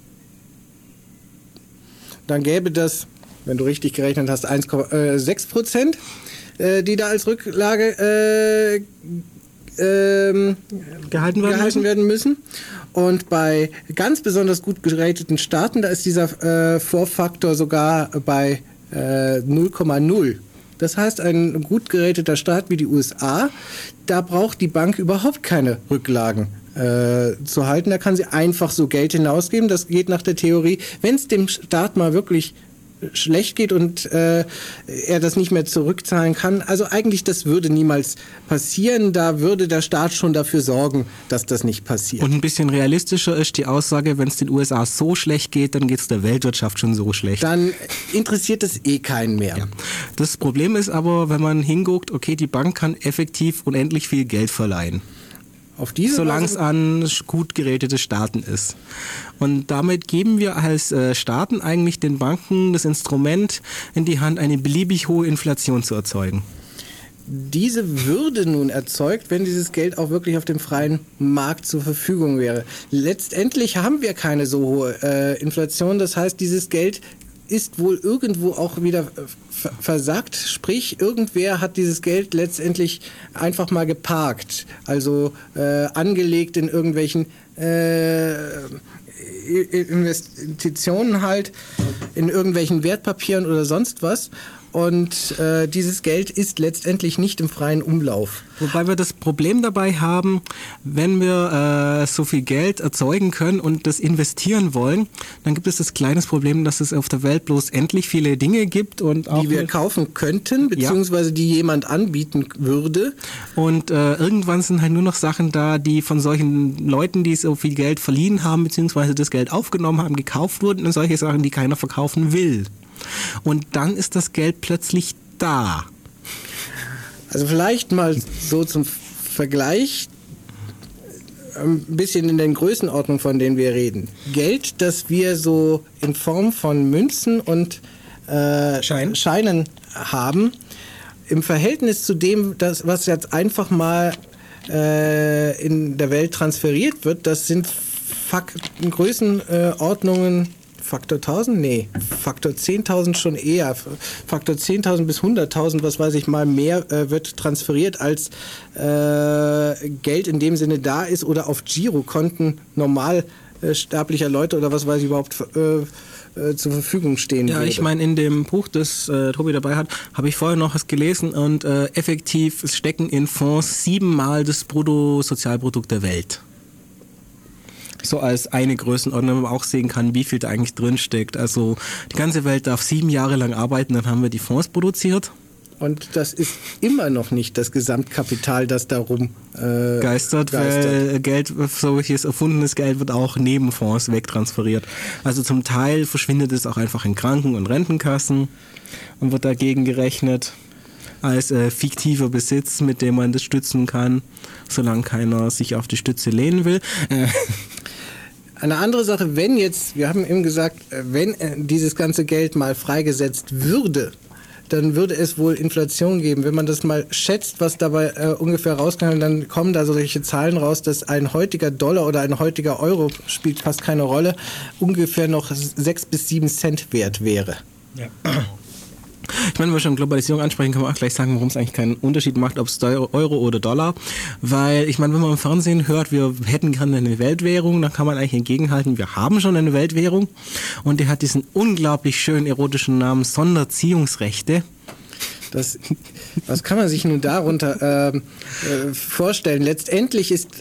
Dann gäbe das, wenn du richtig gerechnet hast, 1,6%, die da als Rücklage gehalten werden müssen. Und bei ganz besonders gut gerateten Staaten, da ist dieser Vorfaktor sogar bei 0,0. Das heißt, ein gut gerateter Staat wie die USA, da braucht die Bank überhaupt keine Rücklagen zu halten. Da kann sie einfach so Geld hinausgeben. Das geht nach der Theorie, wenn es dem Staat mal wirklich schlecht geht und er das nicht mehr zurückzahlen kann. Also eigentlich, das würde niemals passieren. Da würde der Staat schon dafür sorgen, dass das nicht passiert. Und ein bisschen realistischer ist die Aussage, wenn es den USA so schlecht geht, dann geht es der Weltwirtschaft schon so schlecht. Dann interessiert es keinen mehr. Ja. Das Problem ist aber, wenn man hinguckt, okay, die Bank kann effektiv unendlich viel Geld verleihen. Solange es an gut geratete Staaten ist. Und damit geben wir als Staaten eigentlich den Banken das Instrument in die Hand, eine beliebig hohe Inflation zu erzeugen. Diese würde nun erzeugt, wenn dieses Geld auch wirklich auf dem freien Markt zur Verfügung wäre. Letztendlich haben wir keine so hohe Inflation. Das heißt, dieses Geld ist wohl irgendwo auch wieder versackt. Sprich, irgendwer hat dieses Geld letztendlich einfach mal geparkt. Also angelegt in irgendwelchen Investitionen halt, in irgendwelchen Wertpapieren oder sonst was. Und dieses Geld ist letztendlich nicht im freien Umlauf. Wobei wir das Problem dabei haben, wenn wir so viel Geld erzeugen können und das investieren wollen, dann gibt es das kleine Problem, dass es auf der Welt bloß endlich viele Dinge gibt. Und auch die wir kaufen könnten, beziehungsweise die jemand anbieten würde. Und irgendwann sind halt nur noch Sachen da, die von solchen Leuten, die so viel Geld verliehen haben, beziehungsweise das Geld aufgenommen haben, gekauft wurden, und solche Sachen, die keiner verkaufen will. Und dann ist das Geld plötzlich da. Also vielleicht mal so zum Vergleich, ein bisschen in den Größenordnungen, von denen wir reden. Geld, das wir so in Form von Münzen und Scheinen haben, im Verhältnis zu dem, was jetzt einfach mal in der Welt transferiert wird, das sind Größenordnungen. Faktor 1000? Nee. Faktor 10.000 schon eher. Faktor 10.000 bis 100.000, was weiß ich mal, mehr wird transferiert, als Geld in dem Sinne da ist oder auf Girokonten normalsterblicher Leute oder was weiß ich überhaupt zur Verfügung stehen würde. Ja, ich meine, in dem Buch, das Tobi dabei hat, habe ich vorher noch was gelesen und effektiv stecken in Fonds 7-mal das Bruttosozialprodukt der Welt. So als eine Größenordnung, wo man auch sehen kann, wie viel da eigentlich drinsteckt. Also die ganze Welt darf 7 Jahre lang arbeiten, dann haben wir die Fonds produziert. Und das ist immer noch nicht das Gesamtkapital, das darum geistert. Weil Geld, solches erfundenes Geld wird auch neben Fonds wegtransferiert. Also zum Teil verschwindet es auch einfach in Kranken- und Rentenkassen und wird dagegen gerechnet als fiktiver Besitz, mit dem man das stützen kann, solange keiner sich auf die Stütze lehnen will. Eine andere Sache, wenn jetzt, wir haben eben gesagt, wenn dieses ganze Geld mal freigesetzt würde, dann würde es wohl Inflation geben. Wenn man das mal schätzt, was dabei ungefähr rauskommt, dann kommen da solche Zahlen raus, dass ein heutiger Dollar oder ein heutiger Euro, spielt fast keine Rolle, ungefähr noch 6 bis 7 Cent wert wäre. Ja. Ich meine, wenn wir schon Globalisierung ansprechen, kann man auch gleich sagen, warum es eigentlich keinen Unterschied macht, ob es Euro oder Dollar. Weil, ich meine, wenn man im Fernsehen hört, wir hätten gerne eine Weltwährung, dann kann man eigentlich entgegenhalten, wir haben schon eine Weltwährung und die hat diesen unglaublich schönen erotischen Namen Sonderziehungsrechte. Was kann man sich nun darunter vorstellen? Letztendlich ist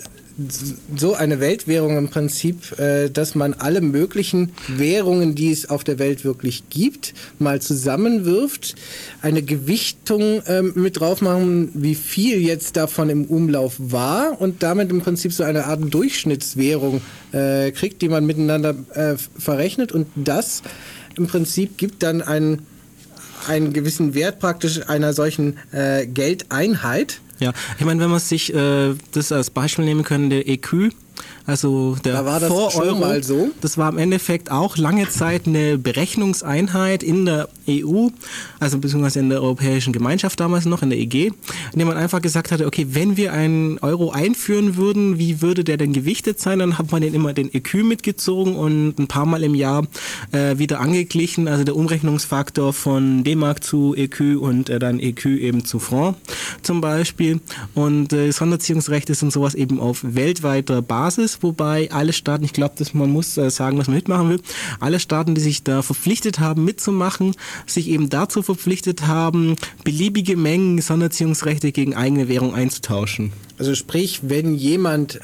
so eine Weltwährung im Prinzip, dass man alle möglichen Währungen, die es auf der Welt wirklich gibt, mal zusammenwirft, eine Gewichtung mit drauf machen, wie viel jetzt davon im Umlauf war und damit im Prinzip so eine Art Durchschnittswährung kriegt, die man miteinander verrechnet, und das im Prinzip gibt dann einen gewissen Wert praktisch einer solchen Geldeinheit. Ja, ich meine, wenn man sich das als Beispiel nehmen können, der EQ, also der da war das schon mal so. Das war im Endeffekt auch lange Zeit eine Berechnungseinheit in der EU, also beziehungsweise in der Europäischen Gemeinschaft damals noch, in der EG, in der man einfach gesagt hatte, okay, wenn wir einen Euro einführen würden, wie würde der denn gewichtet sein? Dann hat man immer den EQ mitgezogen und ein paar Mal im Jahr wieder angeglichen, also der Umrechnungsfaktor von D-Mark zu EQ und dann EQ eben zu Franc zum Beispiel. Und Sonderziehungsrechte sind sowas eben auf weltweiter Basis, wobei alle Staaten, ich glaube, man muss sagen, was man mitmachen will, alle Staaten, die sich da verpflichtet haben mitzumachen, sich eben dazu verpflichtet haben, beliebige Mengen Sonderziehungsrechte gegen eigene Währung einzutauschen. Also sprich, wenn jemand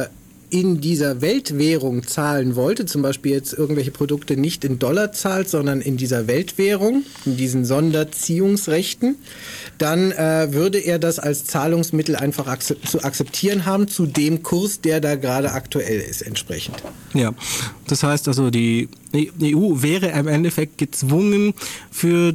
in dieser Weltwährung zahlen wollte, zum Beispiel jetzt irgendwelche Produkte nicht in Dollar zahlt, sondern in dieser Weltwährung, in diesen Sonderziehungsrechten, dann würde er das als Zahlungsmittel einfach zu akzeptieren haben, zu dem Kurs, der da gerade aktuell ist, entsprechend. Ja, das heißt also, die EU wäre im Endeffekt gezwungen, für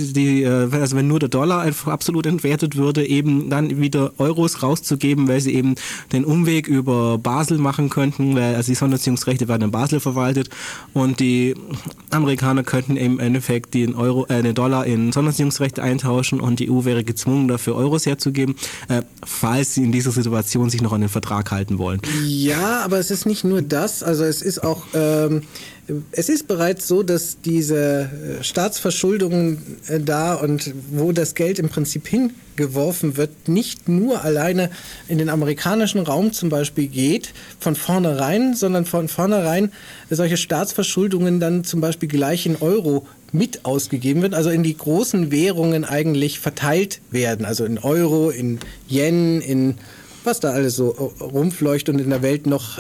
also wenn nur der Dollar einfach absolut entwertet würde, eben dann wieder Euros rauszugeben, weil sie eben den Umweg über Basel machen könnten, weil also die Sonderziehungsrechte werden in Basel verwaltet und die Amerikaner könnten im Endeffekt den Dollar in Sonderziehungsrechte eintauschen und die EU wäre gezwungen, dafür Euros herzugeben, falls sie in dieser Situation sich noch an den Vertrag halten wollen. Ja, aber es ist nicht nur das, also es ist auch es ist bereits so, dass diese Staatsverschuldungen da und wo das Geld im Prinzip hingeworfen wird, nicht nur alleine in den amerikanischen Raum zum Beispiel geht, von vornherein, sondern von vornherein solche Staatsverschuldungen dann zum Beispiel gleich in Euro mit ausgegeben wird, also in die großen Währungen eigentlich verteilt werden, also in Euro, in Yen, in was da alles so rumfleucht und in der Welt noch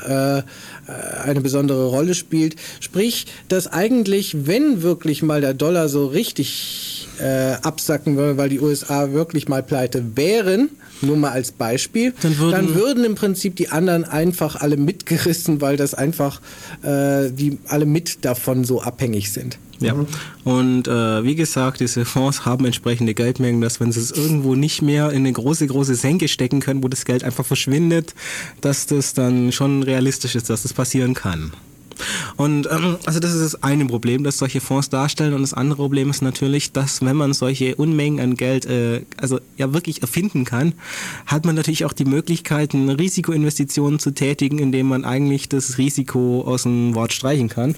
eine besondere Rolle spielt. Sprich, dass eigentlich, wenn wirklich mal der Dollar so richtig absacken würde, weil die USA wirklich mal pleite wären, nur mal als Beispiel, dann würden im Prinzip die anderen einfach alle mitgerissen, weil das einfach die alle mit davon so abhängig sind. Ja, und wie gesagt, diese Fonds haben entsprechende Geldmengen, dass wenn sie es irgendwo nicht mehr in eine große Senke stecken können, wo das Geld einfach verschwindet, dass das dann schon realistisch ist, dass das passieren kann. Und also das ist das eine Problem, das solche Fonds darstellen, und das andere Problem ist natürlich, dass wenn man solche Unmengen an Geld also ja wirklich erfinden kann, hat man natürlich auch die Möglichkeiten, Risikoinvestitionen zu tätigen, indem man eigentlich das Risiko aus dem Wort streichen kann.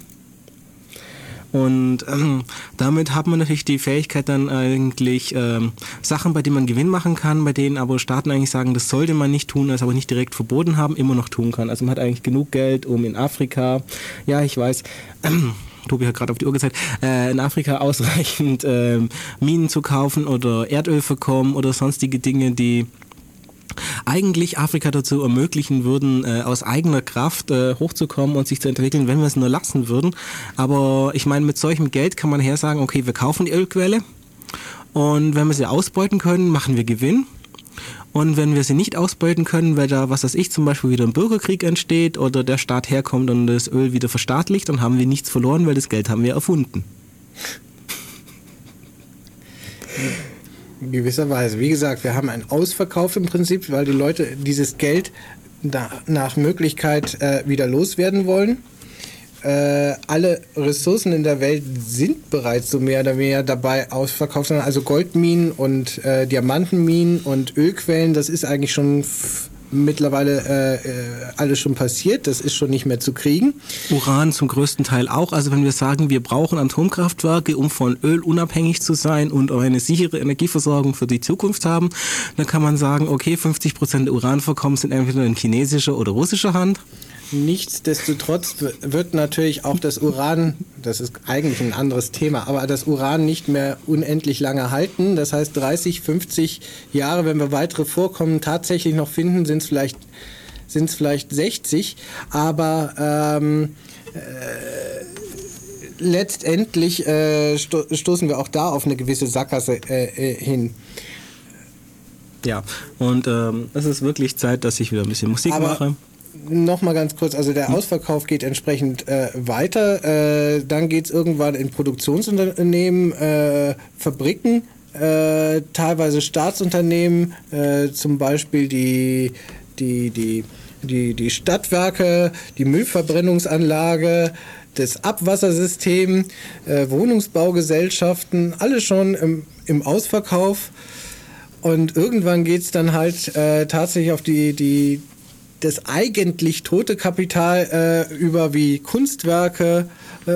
Und damit hat man natürlich die Fähigkeit dann eigentlich Sachen, bei denen man Gewinn machen kann, bei denen aber Staaten eigentlich sagen, das sollte man nicht tun, das aber nicht direkt verboten haben, immer noch tun kann. Also man hat eigentlich genug Geld, um in Afrika, ja ich weiß, Tobi hat gerade auf die Uhr gezeigt, in Afrika ausreichend Minen zu kaufen oder Erdölvorkommen oder sonstige Dinge, die eigentlich Afrika dazu ermöglichen würden, aus eigener Kraft hochzukommen und sich zu entwickeln, wenn wir es nur lassen würden. Aber ich meine, mit solchem Geld kann man her sagen, okay, wir kaufen die Ölquelle und wenn wir sie ausbeuten können, machen wir Gewinn. Und wenn wir sie nicht ausbeuten können, weil da, was weiß ich, zum Beispiel wieder ein Bürgerkrieg entsteht oder der Staat herkommt und das Öl wieder verstaatlicht, dann haben wir nichts verloren, weil das Geld haben wir erfunden. In gewisser Weise. Wie gesagt, wir haben einen Ausverkauf im Prinzip, weil die Leute dieses Geld nach Möglichkeit wieder loswerden wollen. Alle Ressourcen in der Welt sind bereits so mehr oder weniger dabei ausverkauft. Also Goldminen und Diamantenminen und Ölquellen, das ist eigentlich schon mittlerweile alles schon passiert. Das ist schon nicht mehr zu kriegen. Uran zum größten Teil auch. Also wenn wir sagen, wir brauchen Atomkraftwerke, um von Öl unabhängig zu sein und eine sichere Energieversorgung für die Zukunft haben, dann kann man sagen, okay, 50% der Uranvorkommen sind entweder in chinesischer oder russischer Hand. Nichtsdestotrotz wird natürlich auch das Uran, das ist eigentlich ein anderes Thema, aber das Uran nicht mehr unendlich lange halten. Das heißt 30, 50 Jahre, wenn wir weitere Vorkommen tatsächlich noch finden, sind es vielleicht 60. Aber letztendlich stoßen wir auch da auf eine gewisse Sackgasse hin. Ja, und es ist wirklich Zeit, dass ich wieder ein bisschen Musik mache. Nochmal ganz kurz, also der Ausverkauf geht entsprechend weiter. Dann geht es irgendwann in Produktionsunternehmen, Fabriken, teilweise Staatsunternehmen, zum Beispiel die Stadtwerke, die Müllverbrennungsanlage, das Abwassersystem, Wohnungsbaugesellschaften, alles schon im Ausverkauf. Und irgendwann geht es dann halt tatsächlich auf das eigentlich tote Kapital über wie Kunstwerke,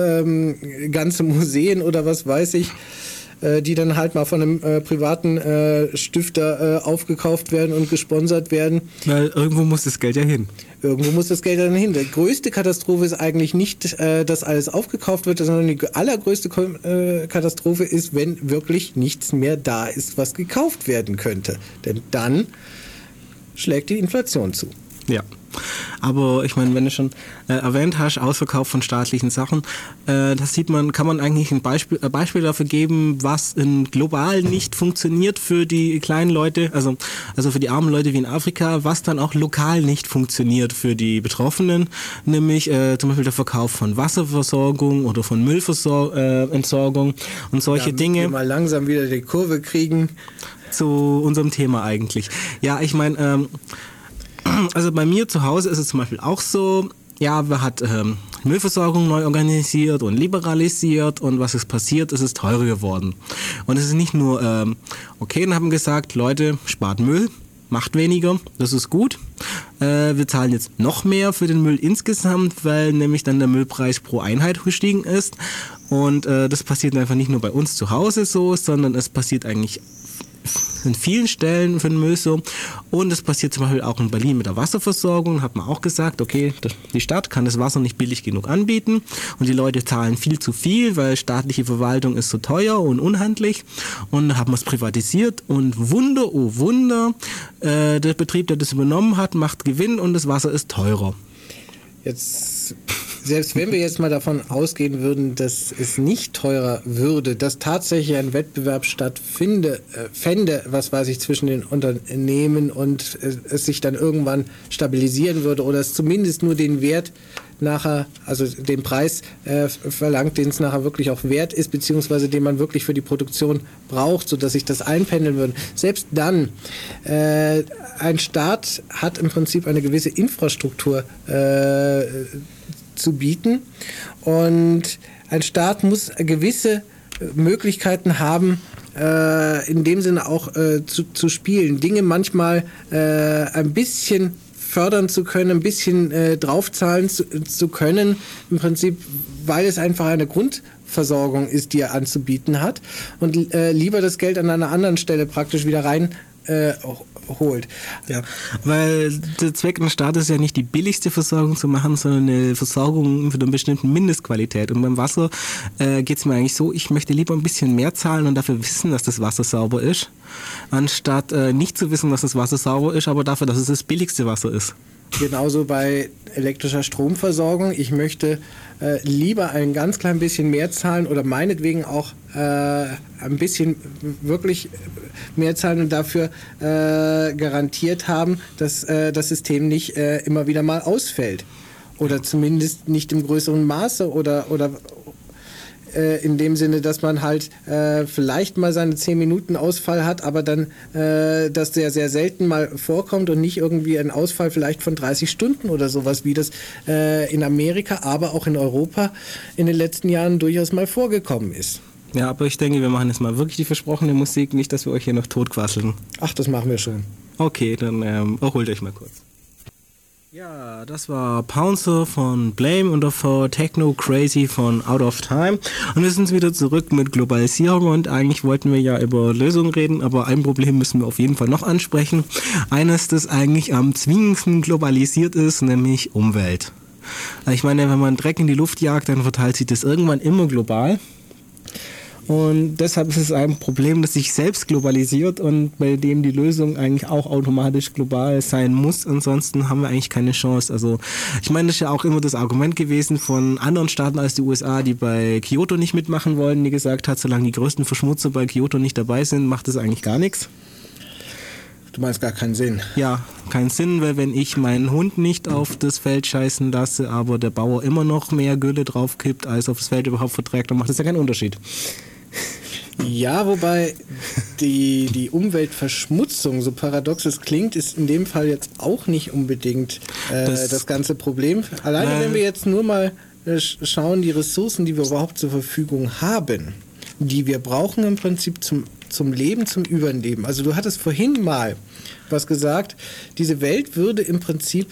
ganze Museen oder was weiß ich, die dann halt mal von einem privaten Stifter aufgekauft werden und gesponsert werden. Weil irgendwo muss das Geld ja hin. Irgendwo muss das Geld dann hin. Die größte Katastrophe ist eigentlich nicht, dass alles aufgekauft wird, sondern die allergrößte Katastrophe ist, wenn wirklich nichts mehr da ist, was gekauft werden könnte. Denn dann schlägt die Inflation zu. Ja, aber ich meine, wenn du schon erwähnt hast, Ausverkauf von staatlichen Sachen, das sieht man, kann man eigentlich ein Beispiel dafür geben, was global nicht funktioniert für die kleinen Leute, also für die armen Leute wie in Afrika, was dann auch lokal nicht funktioniert für die Betroffenen, nämlich zum Beispiel der Verkauf von Wasserversorgung oder von Müllentsorgung und solche Dinge. Wir mal langsam wieder die Kurve kriegen. Zu unserem Thema eigentlich. Ja, ich meine, also bei mir zu Hause ist es zum Beispiel auch so, ja, man hat Müllversorgung neu organisiert und liberalisiert und was ist passiert, es ist teurer geworden. Und es ist nicht nur, okay, dann haben wir gesagt, Leute, spart Müll, macht weniger, das ist gut. Wir zahlen jetzt noch mehr für den Müll insgesamt, weil nämlich dann der Müllpreis pro Einheit gestiegen ist. Und das passiert einfach nicht nur bei uns zu Hause so, sondern es passiert eigentlich in vielen Stellen für den Müll so. Und es passiert zum Beispiel auch in Berlin mit der Wasserversorgung. Hat man auch gesagt, okay, die Stadt kann das Wasser nicht billig genug anbieten und die Leute zahlen viel zu viel, weil staatliche Verwaltung ist so teuer und unhandlich. Und dann hat man es privatisiert und Wunder, oh Wunder, der Betrieb, der das übernommen hat, macht Gewinn und das Wasser ist teurer. Jetzt, selbst wenn wir jetzt mal davon ausgehen würden, dass es nicht teurer würde, dass tatsächlich ein Wettbewerb stattfände, was weiß ich, zwischen den Unternehmen und es sich dann irgendwann stabilisieren würde oder es zumindest nur den Wert nachher, also den Preis verlangt, den es nachher wirklich auch wert ist, beziehungsweise den man wirklich für die Produktion braucht, sodass sich das einpendeln würde. Selbst dann, ein Staat hat im Prinzip eine gewisse Infrastruktur zu bieten und ein Staat muss gewisse Möglichkeiten haben, in dem Sinne auch zu spielen, Dinge manchmal ein bisschen fördern zu können, ein bisschen draufzahlen zu können, im Prinzip, weil es einfach eine Grundversorgung ist, die er anzubieten hat und lieber das Geld an einer anderen Stelle praktisch wieder rein holt. Ja, weil der Zweck eines Staates ist ja nicht die billigste Versorgung zu machen, sondern eine Versorgung für eine bestimmte Mindestqualität. Und beim Wasser geht es mir eigentlich so, ich möchte lieber ein bisschen mehr zahlen und dafür wissen, dass das Wasser sauber ist, anstatt nicht zu wissen, dass das Wasser sauber ist, aber dafür, dass es das billigste Wasser ist. Genauso bei elektrischer Stromversorgung. Ich möchte lieber ein ganz klein bisschen mehr zahlen oder meinetwegen auch ein bisschen wirklich mehr zahlen und dafür garantiert haben, dass das System nicht immer wieder mal ausfällt. Oder zumindest nicht im größeren Maße oder in dem Sinne, dass man halt vielleicht mal seine 10 Minuten Ausfall hat, aber dann das sehr, sehr selten mal vorkommt und nicht irgendwie ein Ausfall vielleicht von 30 Stunden oder sowas, wie das in Amerika, aber auch in Europa in den letzten Jahren durchaus mal vorgekommen ist. Ja, aber ich denke, wir machen jetzt mal wirklich die versprochene Musik, nicht, dass wir euch hier noch totquasseln. Ach, das machen wir schon. Okay, dann erholt euch mal kurz. Ja, das war Pouncer von Blame und davor Techno Crazy von Out of Time. Und wir sind wieder zurück mit Globalisierung und eigentlich wollten wir ja über Lösungen reden, aber ein Problem müssen wir auf jeden Fall noch ansprechen. Eines, das eigentlich am zwingendsten globalisiert ist, nämlich Umwelt. Ich meine, wenn man Dreck in die Luft jagt, dann verteilt sich das irgendwann immer global. Und deshalb ist es ein Problem, das sich selbst globalisiert und bei dem die Lösung eigentlich auch automatisch global sein muss. Ansonsten haben wir eigentlich keine Chance. Also ich meine, das ist ja auch immer das Argument gewesen von anderen Staaten als die USA, die bei Kyoto nicht mitmachen wollen, die gesagt hat, solange die größten Verschmutzer bei Kyoto nicht dabei sind, macht das eigentlich gar nichts. Du meinst gar keinen Sinn? Ja, keinen Sinn, weil wenn ich meinen Hund nicht auf das Feld scheißen lasse, aber der Bauer immer noch mehr Gülle draufkippt, als auf das Feld überhaupt verträgt, dann macht das ja keinen Unterschied. Ja, wobei die Umweltverschmutzung, so paradox es klingt, ist in dem Fall jetzt auch nicht unbedingt das ganze Problem. Alleine wenn wir jetzt nur mal schauen, die Ressourcen, die wir überhaupt zur Verfügung haben, die wir brauchen im Prinzip zum Leben, zum Überleben. Also du hattest vorhin mal was gesagt, diese Welt würde im Prinzip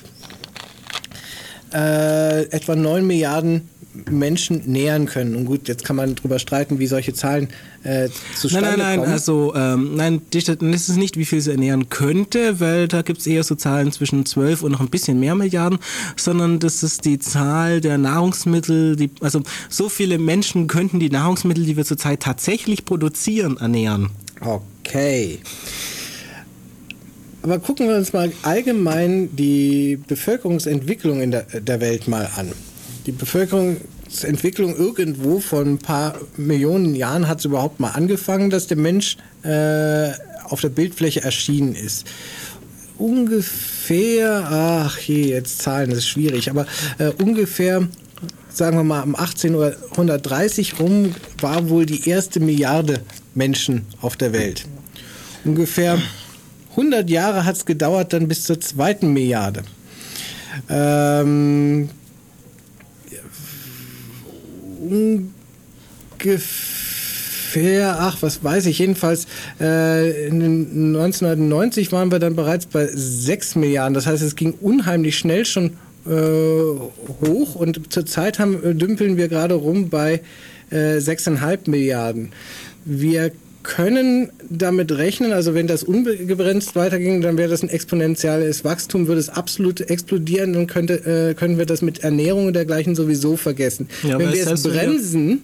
etwa 9 Milliarden Menschen nähern können. Und gut, jetzt kann man drüber streiten, wie solche Zahlen zustande kommen. Nein, das ist nicht, wie viel sie ernähren könnte, weil da gibt es eher so Zahlen zwischen 12 und noch ein bisschen mehr Milliarden, sondern das ist die Zahl der Nahrungsmittel, also so viele Menschen könnten die Nahrungsmittel, die wir zurzeit tatsächlich produzieren, ernähren. Okay. Aber gucken wir uns mal allgemein die Bevölkerungsentwicklung in der Welt mal an. Die Bevölkerungsentwicklung irgendwo von ein paar Millionen Jahren hat es überhaupt mal angefangen, dass der Mensch auf der Bildfläche erschienen ist. Ungefähr, jetzt Zahlen, das ist schwierig, aber ungefähr, sagen wir mal, um 1830 rum war wohl die erste Milliarde Menschen auf der Welt. Ungefähr 100 Jahre hat es gedauert, dann bis zur zweiten Milliarde. Ungefähr, was weiß ich, jedenfalls in den 1990 waren wir dann bereits bei 6 Milliarden. Das heißt, es ging unheimlich schnell schon hoch und zurzeit dümpeln wir gerade rum bei 6,5 Milliarden. Wir können damit rechnen, also wenn das unbegrenzt weiterging, dann wäre das ein exponentielles Wachstum, würde es absolut explodieren, dann können wir das mit Ernährung und dergleichen sowieso vergessen. Ja, wenn wir es bremsen,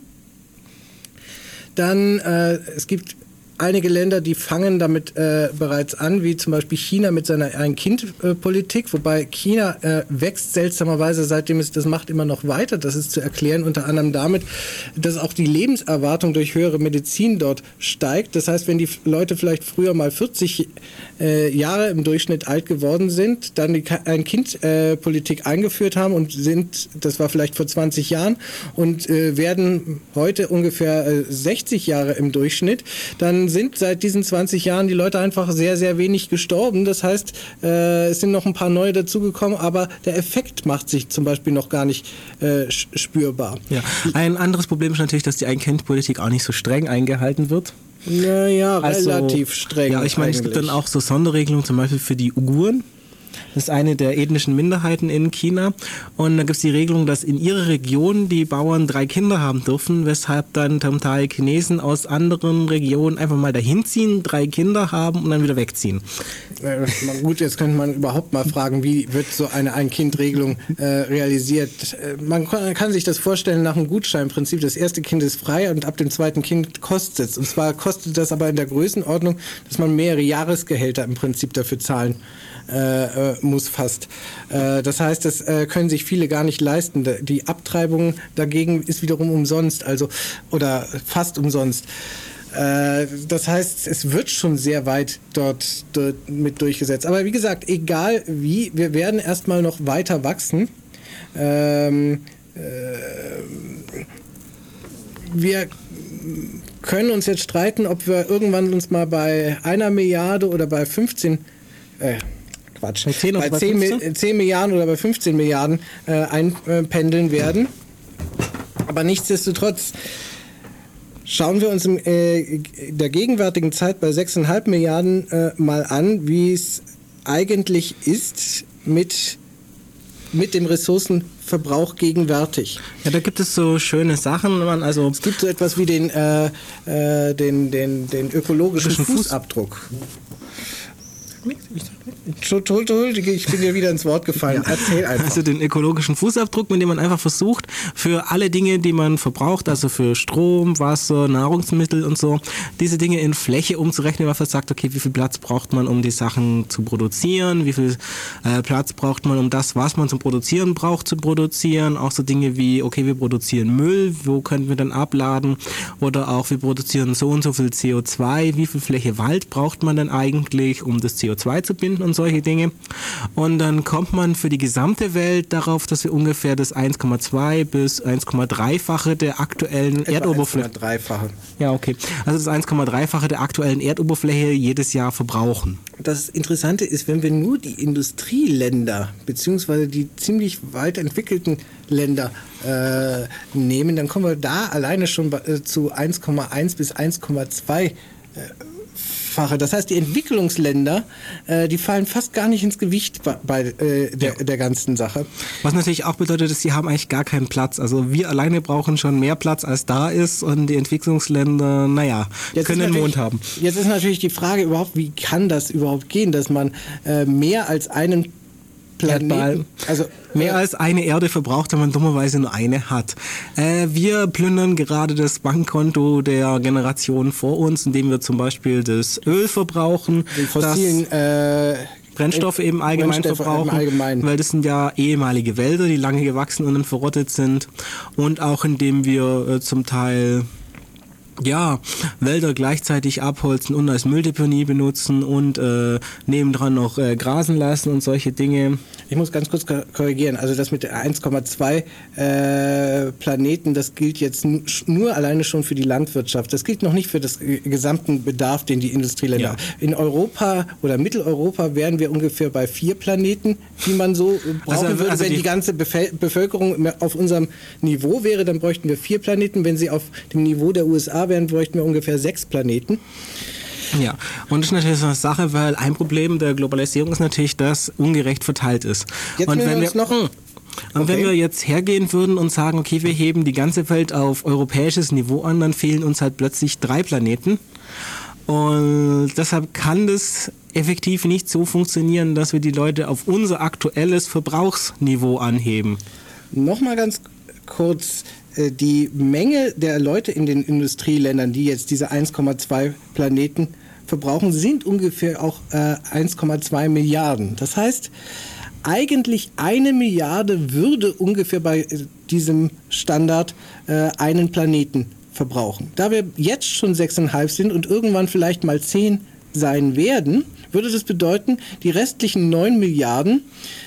dann es gibt einige Länder, die fangen damit bereits an, wie zum Beispiel China mit seiner Ein-Kind-Politik, wobei China wächst seltsamerweise, seitdem es das macht, immer noch weiter. Das ist zu erklären unter anderem damit, dass auch die Lebenserwartung durch höhere Medizin dort steigt. Das heißt, wenn die Leute vielleicht früher mal 40 Jahre im Durchschnitt alt geworden sind, dann die Ein-Kind-Politik eingeführt haben und das war vielleicht vor 20 Jahren, und werden heute ungefähr 60 Jahre im Durchschnitt, dann sind seit diesen 20 Jahren die Leute einfach sehr, sehr wenig gestorben. Das heißt, es sind noch ein paar neue dazugekommen, aber der Effekt macht sich zum Beispiel noch gar nicht spürbar. Ja. Ein anderes Problem ist natürlich, dass die Ein-Kind-Politik auch nicht so streng eingehalten wird. Naja, relativ streng. Ja, ich meine, es gibt dann auch so Sonderregelungen, zum Beispiel für die Uiguren. Das ist eine der ethnischen Minderheiten in China. Und da gibt es die Regelung, dass in ihrer Region die Bauern 3 Kinder haben dürfen, weshalb dann zum Teil Chinesen aus anderen Regionen einfach mal dahin ziehen, 3 Kinder haben und dann wieder wegziehen. Gut, jetzt könnte man überhaupt mal fragen, wie wird so eine Ein-Kind-Regelung realisiert? Man kann sich das vorstellen nach einem Gutscheinprinzip. Das erste Kind ist frei und ab dem zweiten Kind kostet es. Und zwar kostet das aber in der Größenordnung, dass man mehrere Jahresgehälter im Prinzip dafür zahlen muss fast. Das heißt, das können sich viele gar nicht leisten. Die Abtreibung dagegen ist wiederum umsonst, also oder fast umsonst. Das heißt, es wird schon sehr weit dort mit durchgesetzt. Aber wie gesagt, egal wie, wir werden erstmal noch weiter wachsen. Wir können uns jetzt streiten, ob wir irgendwann uns mal bei 1 Milliarde oder bei 15 bei 10 Milliarden oder bei 15 Milliarden einpendeln werden. Aber nichtsdestotrotz schauen wir uns in der gegenwärtigen Zeit bei 6,5 Milliarden mal an, wie es eigentlich ist mit dem Ressourcenverbrauch gegenwärtig. Ja, da gibt es so schöne Sachen. Es gibt so etwas wie den ökologischen Fußabdruck. Ich bin dir wieder ins Wort gefallen. Ja. Erzähl einfach. Also den ökologischen Fußabdruck, mit dem man einfach versucht, für alle Dinge, die man verbraucht, also für Strom, Wasser, Nahrungsmittel und so, diese Dinge in Fläche umzurechnen, weil man sagt, okay, wie viel Platz braucht man, um die Sachen zu produzieren, wie viel Platz braucht man, um das, was man zum Produzieren braucht, zu produzieren. Auch so Dinge wie, okay, wir produzieren Müll, wo können wir dann abladen? Oder auch, wir produzieren so und so viel CO2, wie viel Fläche Wald braucht man denn eigentlich, um das CO2 zu binden und solche Dinge. Und dann kommt man für die gesamte Welt darauf, dass wir ungefähr das 1,2 bis 1,3-fache der aktuellen Erdoberfläche... 1,3-fache. Ja, okay. Also das 1,3-fache der aktuellen Erdoberfläche jedes Jahr verbrauchen. Das Interessante ist, wenn wir nur die Industrieländer beziehungsweise die ziemlich weit entwickelten Länder nehmen, dann kommen wir da alleine schon zu 1,1 bis 1,2 Das heißt, die Entwicklungsländer, die fallen fast gar nicht ins Gewicht bei der ganzen Sache. Was natürlich auch bedeutet, dass sie haben eigentlich gar keinen Platz. Also wir alleine brauchen schon mehr Platz, als da ist, und die Entwicklungsländer, können den Mond haben. Jetzt ist natürlich die Frage überhaupt, wie kann das überhaupt gehen, dass man mehr als einen Planeten, also mehr als eine Erde verbraucht, wenn man dummerweise nur eine hat. Wir plündern gerade das Bankkonto der Generation vor uns, indem wir zum Beispiel das Öl verbrauchen, die fossilen Brennstoffe eben allgemein verbrauchen, weil das sind ja ehemalige Wälder, die lange gewachsen und dann verrottet sind, und auch indem wir zum Teil Wälder gleichzeitig abholzen und als Mülldeponie benutzen und nebendran noch grasen lassen und solche Dinge. Ich muss ganz kurz korrigieren. Also das mit der 1,2 Planeten, das gilt jetzt nur alleine schon für die Landwirtschaft. Das gilt noch nicht für das gesamten Bedarf, den die Industrieländer haben. In Europa oder Mitteleuropa wären wir ungefähr bei 4 Planeten, die man so brauchen würde. Wenn die ganze Bevölkerung auf unserem Niveau wäre, dann bräuchten wir 4 Planeten. Wenn sie auf dem Niveau der USA wären, bräuchten wir ungefähr 6 Planeten. Ja, und das ist natürlich so eine Sache, weil ein Problem der Globalisierung ist natürlich, dass ungerecht verteilt ist. Jetzt und wenn wir jetzt hergehen würden und sagen, okay, wir heben die ganze Welt auf europäisches Niveau an, dann fehlen uns halt plötzlich 3 Planeten. Und deshalb kann das effektiv nicht so funktionieren, dass wir die Leute auf unser aktuelles Verbrauchsniveau anheben. Nochmal ganz kurz: Die Menge der Leute in den Industrieländern, die jetzt diese 1,2 Planeten verbrauchen, sind ungefähr auch 1,2 Milliarden. Das heißt, eigentlich 1 Milliarde würde ungefähr bei diesem Standard einen Planeten verbrauchen. Da wir jetzt schon 6,5 sind und irgendwann vielleicht mal 10 sein werden, würde das bedeuten, die restlichen 9 Milliarden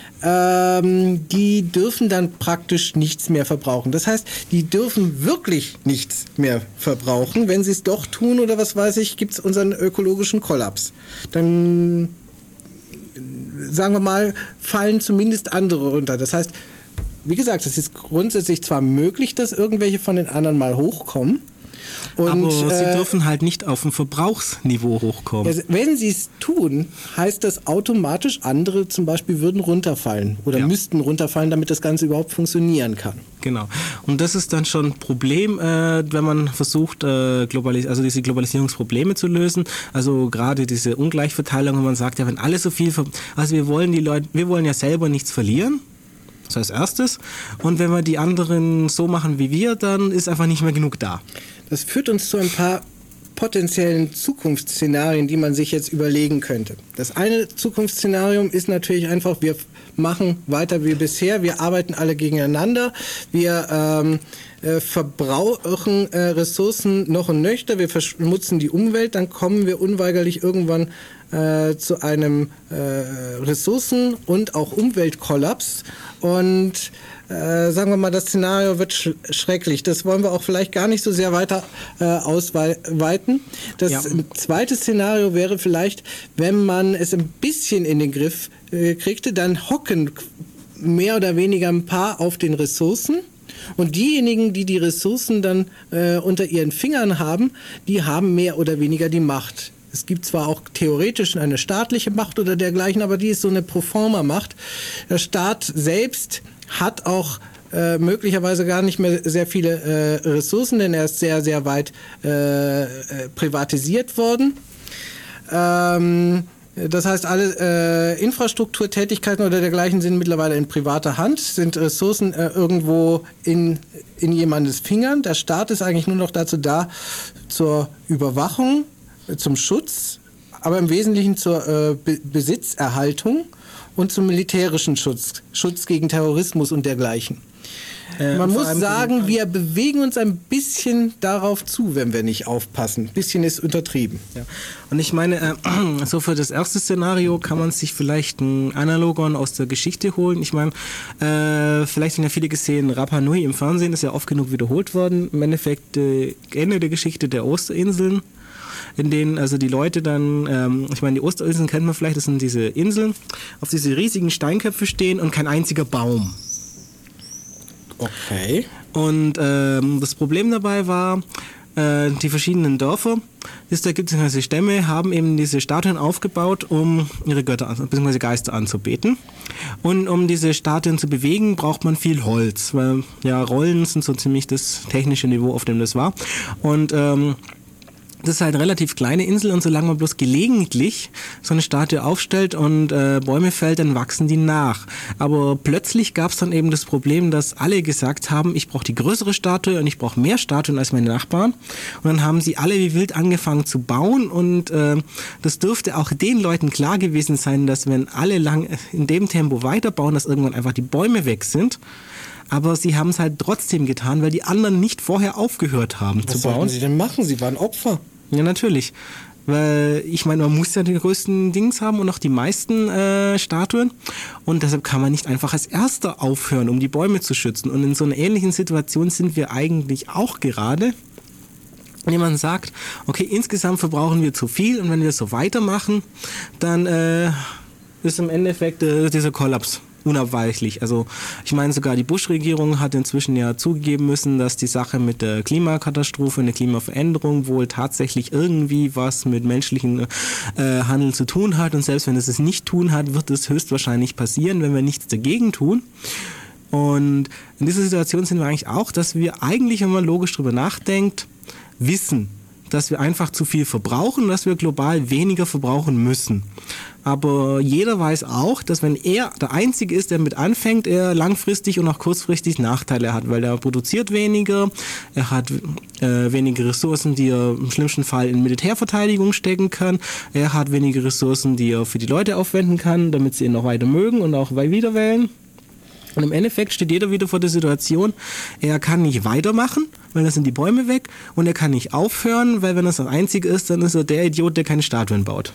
die dürfen dann praktisch nichts mehr verbrauchen. Das heißt, die dürfen wirklich nichts mehr verbrauchen. Wenn sie es doch tun oder was weiß ich, gibt es unseren ökologischen Kollaps. Dann, sagen wir mal, fallen zumindest andere runter. Das heißt, wie gesagt, es ist grundsätzlich zwar möglich, dass irgendwelche von den anderen mal hochkommen, Und, aber sie dürfen halt nicht auf ein Verbrauchsniveau hochkommen. Ja, wenn sie es tun, heißt das automatisch, andere zum Beispiel würden runterfallen oder müssten runterfallen, damit das Ganze überhaupt funktionieren kann. Genau. Und das ist dann schon ein Problem, wenn man versucht, also diese Globalisierungsprobleme zu lösen. Also gerade diese Ungleichverteilung, wo man sagt, ja, wenn alle so viel, also wir wollen ja selber nichts verlieren. Das als erstes. Und wenn wir die anderen so machen wie wir, dann ist einfach nicht mehr genug da. Das führt uns zu ein paar potenziellen Zukunftsszenarien, die man sich jetzt überlegen könnte. Das eine Zukunftsszenario ist natürlich einfach, wir machen weiter wie bisher, wir arbeiten alle gegeneinander, wir verbrauchen Ressourcen noch und nöcher, wir verschmutzen die Umwelt, dann kommen wir unweigerlich irgendwann zu einem Ressourcen- und auch Umweltkollaps. Und sagen wir mal, das Szenario wird schrecklich. Das wollen wir auch vielleicht gar nicht so sehr weiter ausweiten. Das zweite Szenario wäre vielleicht, wenn man es ein bisschen in den Griff kriegte, dann hocken mehr oder weniger ein paar auf den Ressourcen. Und diejenigen, die die Ressourcen dann unter ihren Fingern haben, die haben mehr oder weniger die Macht. Es gibt zwar auch theoretisch eine staatliche Macht oder dergleichen, aber die ist so eine Proforma-Macht. Der Staat selbst hat auch möglicherweise gar nicht mehr sehr viele Ressourcen, denn er ist sehr, sehr weit privatisiert worden. Das heißt, alle Infrastrukturtätigkeiten oder dergleichen sind mittlerweile in privater Hand, sind Ressourcen irgendwo in jemandes Fingern. Der Staat ist eigentlich nur noch dazu da, zur Überwachung, zum Schutz, aber im Wesentlichen zur Besitzerhaltung und zum militärischen Schutz gegen Terrorismus und dergleichen. Man muss sagen, wir bewegen uns ein bisschen darauf zu, wenn wir nicht aufpassen. Ein bisschen ist untertrieben. Ja. Und ich meine, so für das erste Szenario kann man sich vielleicht ein Analogon aus der Geschichte holen. Ich meine, vielleicht haben ja viele gesehen, Rapa Nui im Fernsehen ist ja oft genug wiederholt worden. Im Endeffekt Ende der Geschichte der Osterinseln, in denen also die Leute dann, ich meine, die Osterinseln kennt man vielleicht, das sind diese Inseln, auf diese riesigen Steinköpfe stehen und kein einziger Baum. Okay. Und das Problem dabei war, die verschiedenen Dörfer, da gibt es also Stämme, haben eben diese Statuen aufgebaut, um ihre Götter bzw. Geister anzubeten. Und um diese Statuen zu bewegen, braucht man viel Holz, weil ja Rollen sind so ziemlich das technische Niveau, auf dem das war. Und das ist halt eine relativ kleine Insel und solange man bloß gelegentlich so eine Statue aufstellt und Bäume fällt, dann wachsen die nach. Aber plötzlich gab es dann eben das Problem, dass alle gesagt haben, ich brauche die größere Statue und ich brauche mehr Statuen als meine Nachbarn. Und dann haben sie alle wie wild angefangen zu bauen und das dürfte auch den Leuten klar gewesen sein, dass wenn alle lang in dem Tempo weiterbauen, dass irgendwann einfach die Bäume weg sind. Aber sie haben es halt trotzdem getan, weil die anderen nicht vorher aufgehört haben zu bauen. Was sollten sie denn machen? Sie waren Opfer. Ja, natürlich. Weil ich meine, man muss ja die größten Dings haben und auch die meisten Statuen. Und deshalb kann man nicht einfach als Erster aufhören, um die Bäume zu schützen. Und in so einer ähnlichen Situation sind wir eigentlich auch gerade. Wenn man sagt, okay, insgesamt verbrauchen wir zu viel und wenn wir so weitermachen, dann ist im Endeffekt dieser Kollaps unabweichlich. Also ich meine, sogar die Bush-Regierung hat inzwischen ja zugegeben müssen, dass die Sache mit der Klimakatastrophe und der Klimaveränderung wohl tatsächlich irgendwie was mit menschlichen Handeln zu tun hat. Und selbst wenn es nicht tun hat, wird es höchstwahrscheinlich passieren, wenn wir nichts dagegen tun. Und in dieser Situation sind wir eigentlich auch, dass wir eigentlich, wenn man logisch drüber nachdenkt, wissen, dass wir einfach zu viel verbrauchen und dass wir global weniger verbrauchen müssen. Aber jeder weiß auch, dass wenn er der Einzige ist, der mit anfängt, er langfristig und auch kurzfristig Nachteile hat, weil er produziert weniger, er hat weniger Ressourcen, die er im schlimmsten Fall in Militärverteidigung stecken kann, er hat weniger Ressourcen, die er für die Leute aufwenden kann, damit sie ihn noch weiter mögen und auch wieder wählen. Und im Endeffekt steht jeder wieder vor der Situation, er kann nicht weitermachen, weil dann sind die Bäume weg, und er kann nicht aufhören, weil wenn das Einzige ist, dann ist er der Idiot, der keine Statuen baut.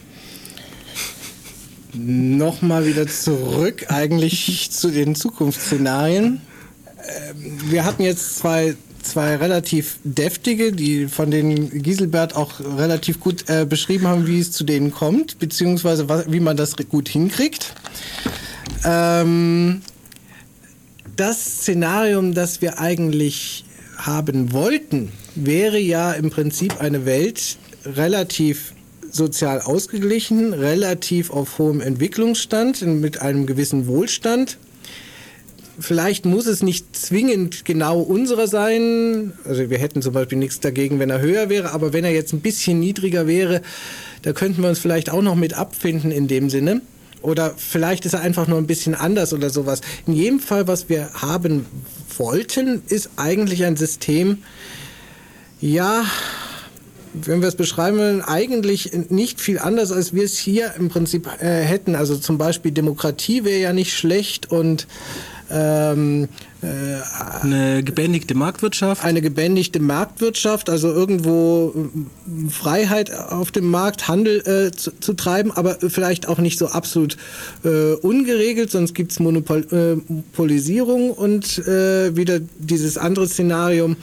Nochmal wieder zurück eigentlich zu den Zukunftsszenarien. Wir hatten jetzt zwei relativ deftige, von denen Giselbert auch relativ gut beschrieben haben, wie es zu denen kommt, beziehungsweise wie man das gut hinkriegt. Das Szenarium, das wir eigentlich haben wollten, wäre ja im Prinzip eine Welt relativ sozial ausgeglichen, relativ auf hohem Entwicklungsstand, mit einem gewissen Wohlstand. Vielleicht muss es nicht zwingend genau unserer sein. Also wir hätten zum Beispiel nichts dagegen, wenn er höher wäre, aber wenn er jetzt ein bisschen niedriger wäre, da könnten wir uns vielleicht auch noch mit abfinden in dem Sinne. Oder vielleicht ist er einfach nur ein bisschen anders oder sowas. In jedem Fall, was wir haben wollten, ist eigentlich ein System, ja, wenn wir es beschreiben wollen, eigentlich nicht viel anders, als wir es hier im Prinzip hätten. Also zum Beispiel Demokratie wäre ja nicht schlecht und eine gebändigte Marktwirtschaft. Eine gebändigte Marktwirtschaft, also irgendwo Freiheit auf dem Markt, Handel zu treiben, aber vielleicht auch nicht so absolut ungeregelt, sonst gibt es Monopolisierung und wieder dieses andere Szenario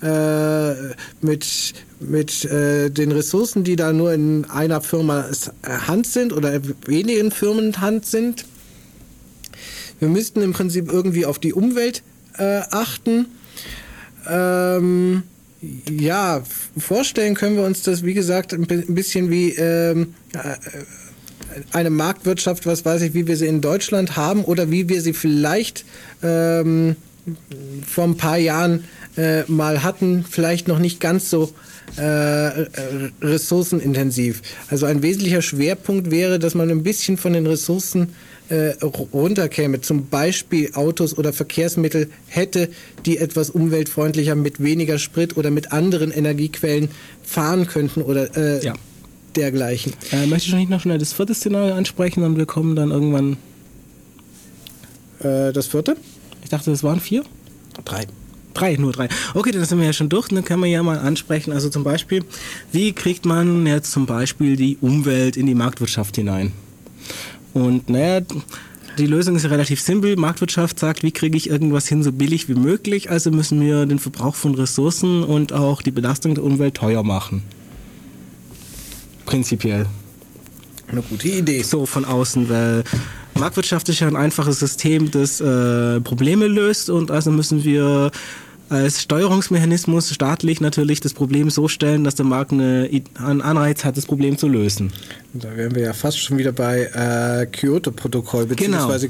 mit den Ressourcen, die da nur in einer Firma Hand sind oder wenigen Firmen Hand sind. Wir müssten im Prinzip irgendwie auf die Umwelt achten. Ja, vorstellen können wir uns das, wie gesagt, ein bisschen wie eine Marktwirtschaft, was weiß ich, wie wir sie in Deutschland haben oder wie wir sie vielleicht vor ein paar Jahren mal hatten, vielleicht noch nicht ganz so ressourcenintensiv. Also ein wesentlicher Schwerpunkt wäre, dass man ein bisschen von den Ressourcen runterkäme, zum Beispiel Autos oder Verkehrsmittel hätte, die etwas umweltfreundlicher mit weniger Sprit oder mit anderen Energiequellen fahren könnten oder dergleichen. Möchte ich noch schnell das vierte Szenario ansprechen und wir kommen dann irgendwann... Das vierte? Ich dachte, das waren 4? 3. Nur 3. Okay, dann sind wir ja schon durch. Dann können wir ja mal ansprechen. Also zum Beispiel, wie kriegt man jetzt zum Beispiel die Umwelt in die Marktwirtschaft hinein? Und naja, die Lösung ist ja relativ simpel. Marktwirtschaft sagt, wie kriege ich irgendwas hin so billig wie möglich? Also müssen wir den Verbrauch von Ressourcen und auch die Belastung der Umwelt teuer machen. Prinzipiell. Eine gute Idee. So von außen, weil Marktwirtschaft ist ja ein einfaches System, das Probleme löst und also müssen wir als Steuerungsmechanismus staatlich natürlich das Problem so stellen, dass der Markt einen Anreiz hat, das Problem zu lösen. Da wären wir ja fast schon wieder bei Kyoto-Protokoll bzw.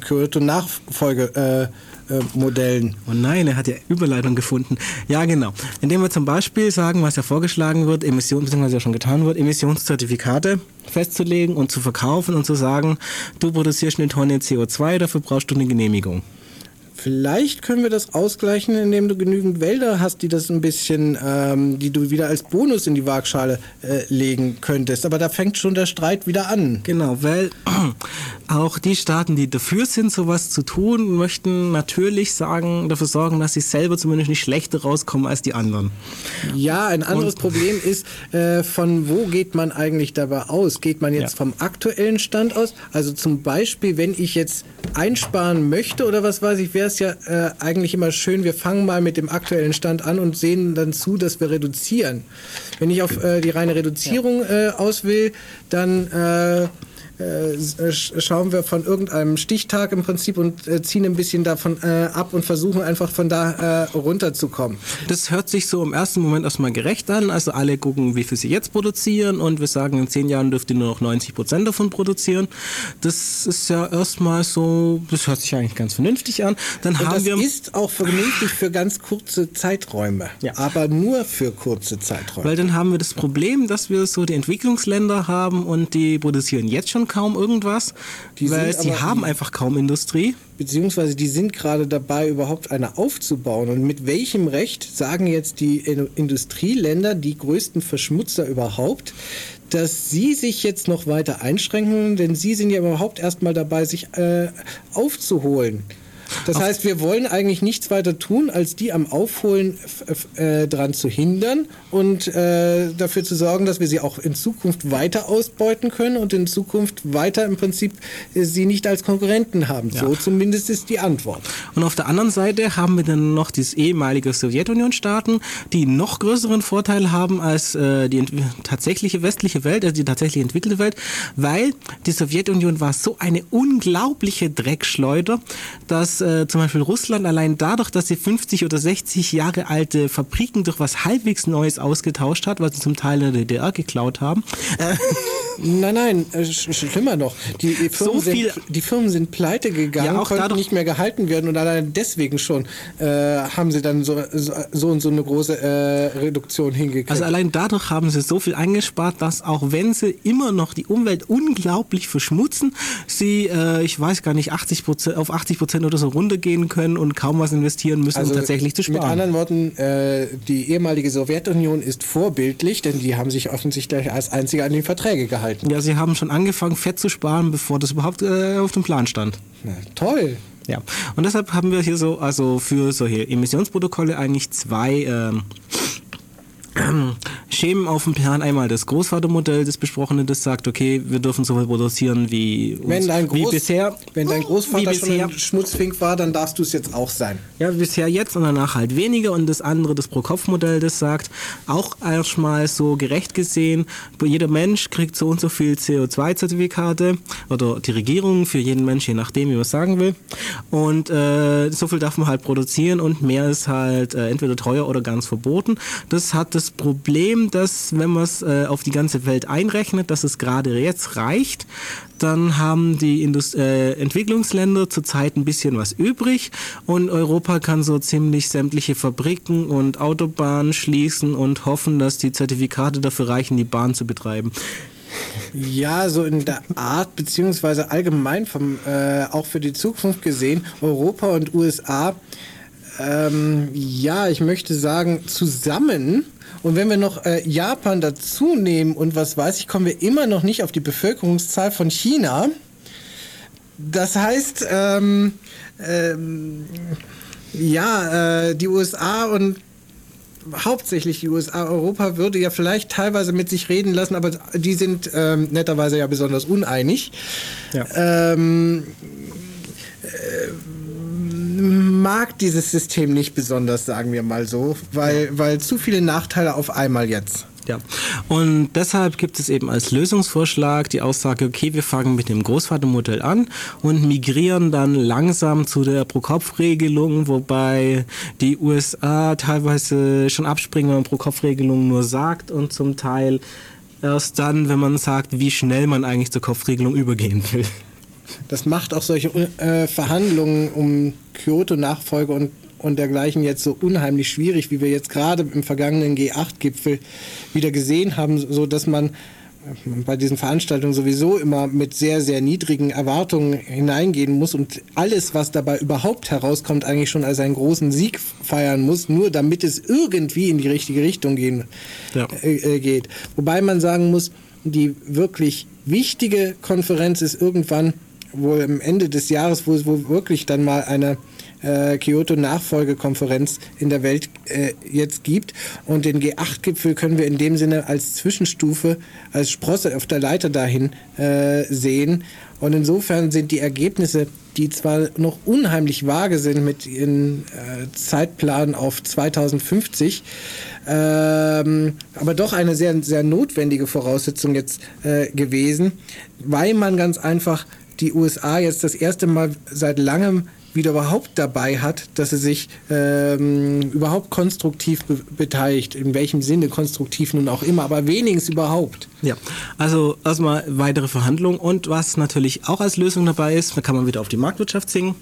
Kyoto-Nachfolgemodellen. Oh nein, er hat ja Überleitung gefunden. Ja, genau. Indem wir zum Beispiel sagen, was ja vorgeschlagen wird, beziehungsweise ja schon getan wird, Emissionszertifikate festzulegen und zu verkaufen und zu sagen, du produzierst eine Tonne CO2, dafür brauchst du eine Genehmigung. Vielleicht können wir das ausgleichen, indem du genügend Wälder hast, die das ein bisschen, die du wieder als Bonus in die Waagschale legen könntest. Aber da fängt schon der Streit wieder an. Genau, weil auch die Staaten, die dafür sind, sowas zu tun, möchten natürlich dafür sorgen, dass sie selber zumindest nicht schlechter rauskommen als die anderen. Ja, ein anderes Problem ist, von wo geht man eigentlich dabei aus? Geht man jetzt vom aktuellen Stand aus? Also zum Beispiel, wenn ich jetzt einsparen möchte oder was weiß ich, wäre es ja eigentlich immer schön, wir fangen mal mit dem aktuellen Stand an und sehen dann zu, dass wir reduzieren. Wenn ich auf die reine Reduzierung aus will, dann schauen wir von irgendeinem Stichtag im Prinzip und ziehen ein bisschen davon ab und versuchen einfach von da runterzukommen. Das hört sich so im ersten Moment erstmal gerecht an. Also alle gucken, wie viel sie jetzt produzieren und wir sagen, in 10 Jahren dürft ihr nur noch 90% davon produzieren. Das ist ja erstmal so, das hört sich eigentlich ganz vernünftig an. Dann und haben das ist auch vernünftig für ganz kurze Zeiträume, aber nur für kurze Zeiträume. Weil dann haben wir das Problem, dass wir so die Entwicklungsländer haben und die produzieren jetzt schon kaum irgendwas, weil sie haben einfach kaum Industrie. Beziehungsweise die sind gerade dabei, überhaupt eine aufzubauen. Und mit welchem Recht sagen jetzt die Industrieländer, die größten Verschmutzer überhaupt, dass sie sich jetzt noch weiter einschränken, denn sie sind ja überhaupt erstmal dabei, sich aufzuholen. Das heißt, wir wollen eigentlich nichts weiter tun, als die am Aufholen dran zu hindern und dafür zu sorgen, dass wir sie auch in Zukunft weiter ausbeuten können und in Zukunft weiter im Prinzip sie nicht als Konkurrenten haben. Ja. So zumindest ist die Antwort. Und auf der anderen Seite haben wir dann noch die ehemalige Sowjetunion-Staaten, die noch größeren Vorteil haben als die tatsächliche westliche Welt, also die tatsächlich entwickelte Welt, weil die Sowjetunion war so eine unglaubliche Dreckschleuder, dass zum Beispiel Russland allein dadurch, dass sie 50 oder 60 Jahre alte Fabriken durch was halbwegs Neues ausgetauscht hat, was sie zum Teil in der DDR geklaut haben. Nein, schlimmer noch. Die Firmen sind pleite gegangen, auch konnten dadurch nicht mehr gehalten werden und allein deswegen schon haben sie dann so eine große Reduktion hingekriegt. Also allein dadurch haben sie so viel eingespart, dass auch wenn sie immer noch die Umwelt unglaublich verschmutzen, sie, ich weiß gar nicht, auf 80% oder so runtergehen können und kaum was investieren müssen, um tatsächlich zu sparen. Mit anderen Worten, die ehemalige Sowjetunion ist vorbildlich, denn die haben sich offensichtlich als einzige an die Verträge gehalten. Ja, sie haben schon angefangen, Fett zu sparen, bevor das überhaupt auf dem Plan stand. Na, toll. Ja, und deshalb haben wir hier so, also für solche Emissionsprotokolle eigentlich zwei Schemen auf dem Plan. Einmal das Großvatermodell, das besprochene, das sagt, okay, wir dürfen so viel produzieren wie bisher. Wenn dein Großvater schon ein Schmutzfink war, dann darfst du es jetzt auch sein. Ja, bisher jetzt und danach halt weniger. Und das andere, das Pro-Kopf-Modell, das sagt, auch erstmal so gerecht gesehen, jeder Mensch kriegt so und so viel CO2-Zertifikate oder die Regierung für jeden Mensch, je nachdem, wie man es sagen will. Und so viel darf man halt produzieren und mehr ist halt entweder teuer oder ganz verboten. Das hat das Problem, dass wenn man es auf die ganze Welt einrechnet, dass es gerade jetzt reicht, dann haben die Entwicklungsländer zurzeit ein bisschen was übrig und Europa kann so ziemlich sämtliche Fabriken und Autobahnen schließen und hoffen, dass die Zertifikate dafür reichen, die Bahn zu betreiben. Ja, so in der Art, beziehungsweise allgemein auch für die Zukunft gesehen, Europa und USA, ich möchte sagen, zusammen. Und wenn wir noch Japan dazu nehmen und was weiß ich, kommen wir immer noch nicht auf die Bevölkerungszahl von China. Das heißt, die USA und hauptsächlich die USA, Europa würde ja vielleicht teilweise mit sich reden lassen, aber die sind netterweise ja besonders uneinig. Ja. Mag dieses System nicht besonders, sagen wir mal so, weil zu viele Nachteile auf einmal jetzt. Ja, und deshalb gibt es eben als Lösungsvorschlag die Aussage, okay, wir fangen mit dem Großvatermodell an und migrieren dann langsam zu der Pro-Kopf-Regelung, wobei die USA teilweise schon abspringen, wenn man Pro-Kopf-Regelung nur sagt und zum Teil erst dann, wenn man sagt, wie schnell man eigentlich zur Kopfregelung übergehen will. Das macht auch solche Verhandlungen um Kyoto-Nachfolge und dergleichen jetzt so unheimlich schwierig, wie wir jetzt gerade im vergangenen G8-Gipfel wieder gesehen haben, so dass man bei diesen Veranstaltungen sowieso immer mit sehr, sehr niedrigen Erwartungen hineingehen muss und alles, was dabei überhaupt herauskommt, eigentlich schon als einen großen Sieg feiern muss, nur damit es irgendwie in die richtige Richtung geht. Wobei man sagen muss, die wirklich wichtige Konferenz ist irgendwann wohl am Ende des Jahres, wo es wohl wirklich dann mal eine Kyoto-Nachfolgekonferenz in der Welt jetzt gibt. Und den G8-Gipfel können wir in dem Sinne als Zwischenstufe, als Sprosse auf der Leiter dahin sehen. Und insofern sind die Ergebnisse, die zwar noch unheimlich vage sind mit ihren Zeitplan auf 2050, aber doch eine sehr, sehr notwendige Voraussetzung jetzt gewesen, weil man ganz einfach die USA jetzt das erste Mal seit langem wieder überhaupt dabei hat, dass sie sich überhaupt konstruktiv beteiligt. In welchem Sinne konstruktiv nun auch immer, aber wenigstens überhaupt. Ja, also erstmal weitere Verhandlungen und was natürlich auch als Lösung dabei ist, da kann man wieder auf die Marktwirtschaft singen.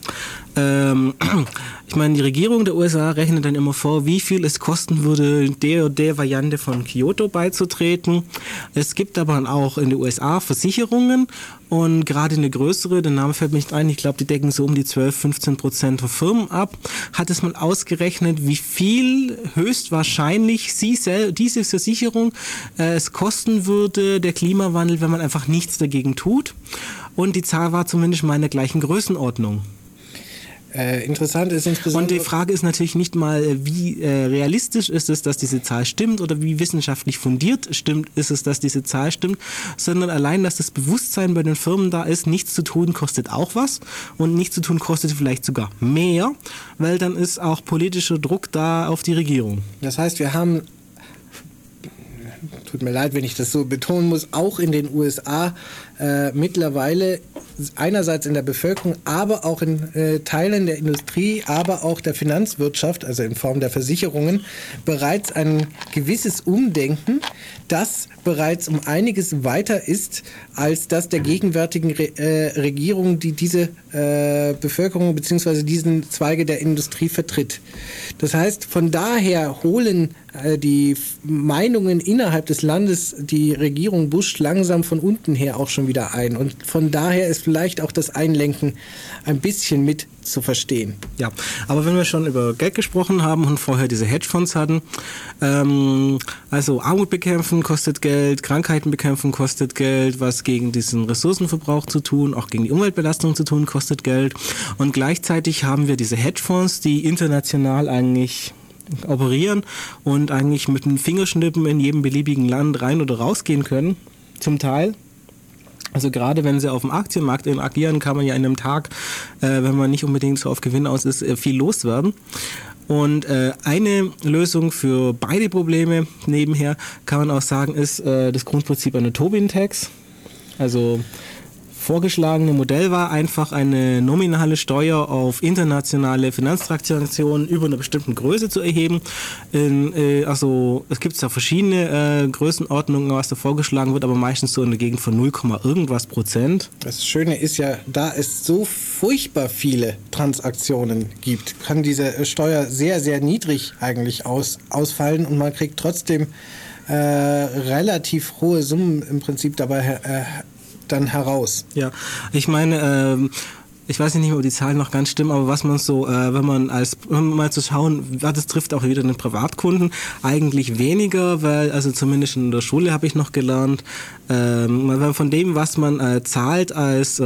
Ich meine, die Regierung der USA rechnet dann immer vor, wie viel es kosten würde, der oder der Variante von Kyoto beizutreten. Es gibt aber auch in den USA Versicherungen und gerade eine größere, der Name fällt mir nicht ein, ich glaube, die decken so um die 12-15% der Firmen ab, hat es mal ausgerechnet, wie viel höchstwahrscheinlich diese Versicherung es kosten würde, der Klimawandel, wenn man einfach nichts dagegen tut. Und die Zahl war zumindest mal in der gleichen Größenordnung. Interessant ist insbesondere... Und die Frage ist natürlich nicht mal, wie realistisch ist es, dass diese Zahl stimmt oder wie wissenschaftlich fundiert ist es, dass diese Zahl stimmt, sondern allein, dass das Bewusstsein bei den Firmen da ist, nichts zu tun kostet auch was und nichts zu tun kostet vielleicht sogar mehr, weil dann ist auch politischer Druck da auf die Regierung. Das heißt, wir haben, tut mir leid, wenn ich das so betonen muss, auch in den USA mittlerweile einerseits in der Bevölkerung, aber auch in Teilen der Industrie, aber auch der Finanzwirtschaft, also in Form der Versicherungen, bereits ein gewisses Umdenken, das bereits um einiges weiter ist als das der gegenwärtigen Regierung, die diese Bevölkerung bzw. diesen Zweige der Industrie vertritt. Das heißt, von daher holen die Meinungen innerhalb des Landes die Regierung Bush langsam von unten her auch schon wieder ein. Und von daher ist vielleicht auch das Einlenken ein bisschen mit zu verstehen. Ja, aber wenn wir schon über Geld gesprochen haben und vorher diese Hedgefonds hatten, also Armut bekämpfen kostet Geld, Krankheiten bekämpfen kostet Geld, was gegen diesen Ressourcenverbrauch zu tun, auch gegen die Umweltbelastung zu tun, kostet Geld. Und gleichzeitig haben wir diese Hedgefonds, die international eigentlich operieren und eigentlich mit einem Fingerschnippen in jedem beliebigen Land rein oder rausgehen können, zum Teil. Also gerade wenn sie auf dem Aktienmarkt agieren, kann man ja in einem Tag, wenn man nicht unbedingt so auf Gewinn aus ist, viel loswerden. Und eine Lösung für beide Probleme nebenher, kann man auch sagen, ist das Grundprinzip einer Tobin-Tax. Also vorgeschlagene Modell war einfach eine nominale Steuer auf internationale Finanztransaktionen über einer bestimmten Größe zu erheben. Also es gibt ja verschiedene Größenordnungen, was da vorgeschlagen wird, aber meistens so in der Gegend von 0, irgendwas Prozent. Das Schöne ist ja, da es so furchtbar viele Transaktionen gibt, kann diese Steuer sehr, sehr niedrig eigentlich ausfallen und man kriegt trotzdem relativ hohe Summen im Prinzip dabei dann heraus. Ja, ich meine, ich weiß nicht, ob die Zahlen noch ganz stimmen, aber was man so, wenn man mal zu schauen, das trifft auch wieder den Privatkunden, eigentlich weniger, weil, also zumindest in der Schule habe ich noch gelernt, von dem, was man zahlt als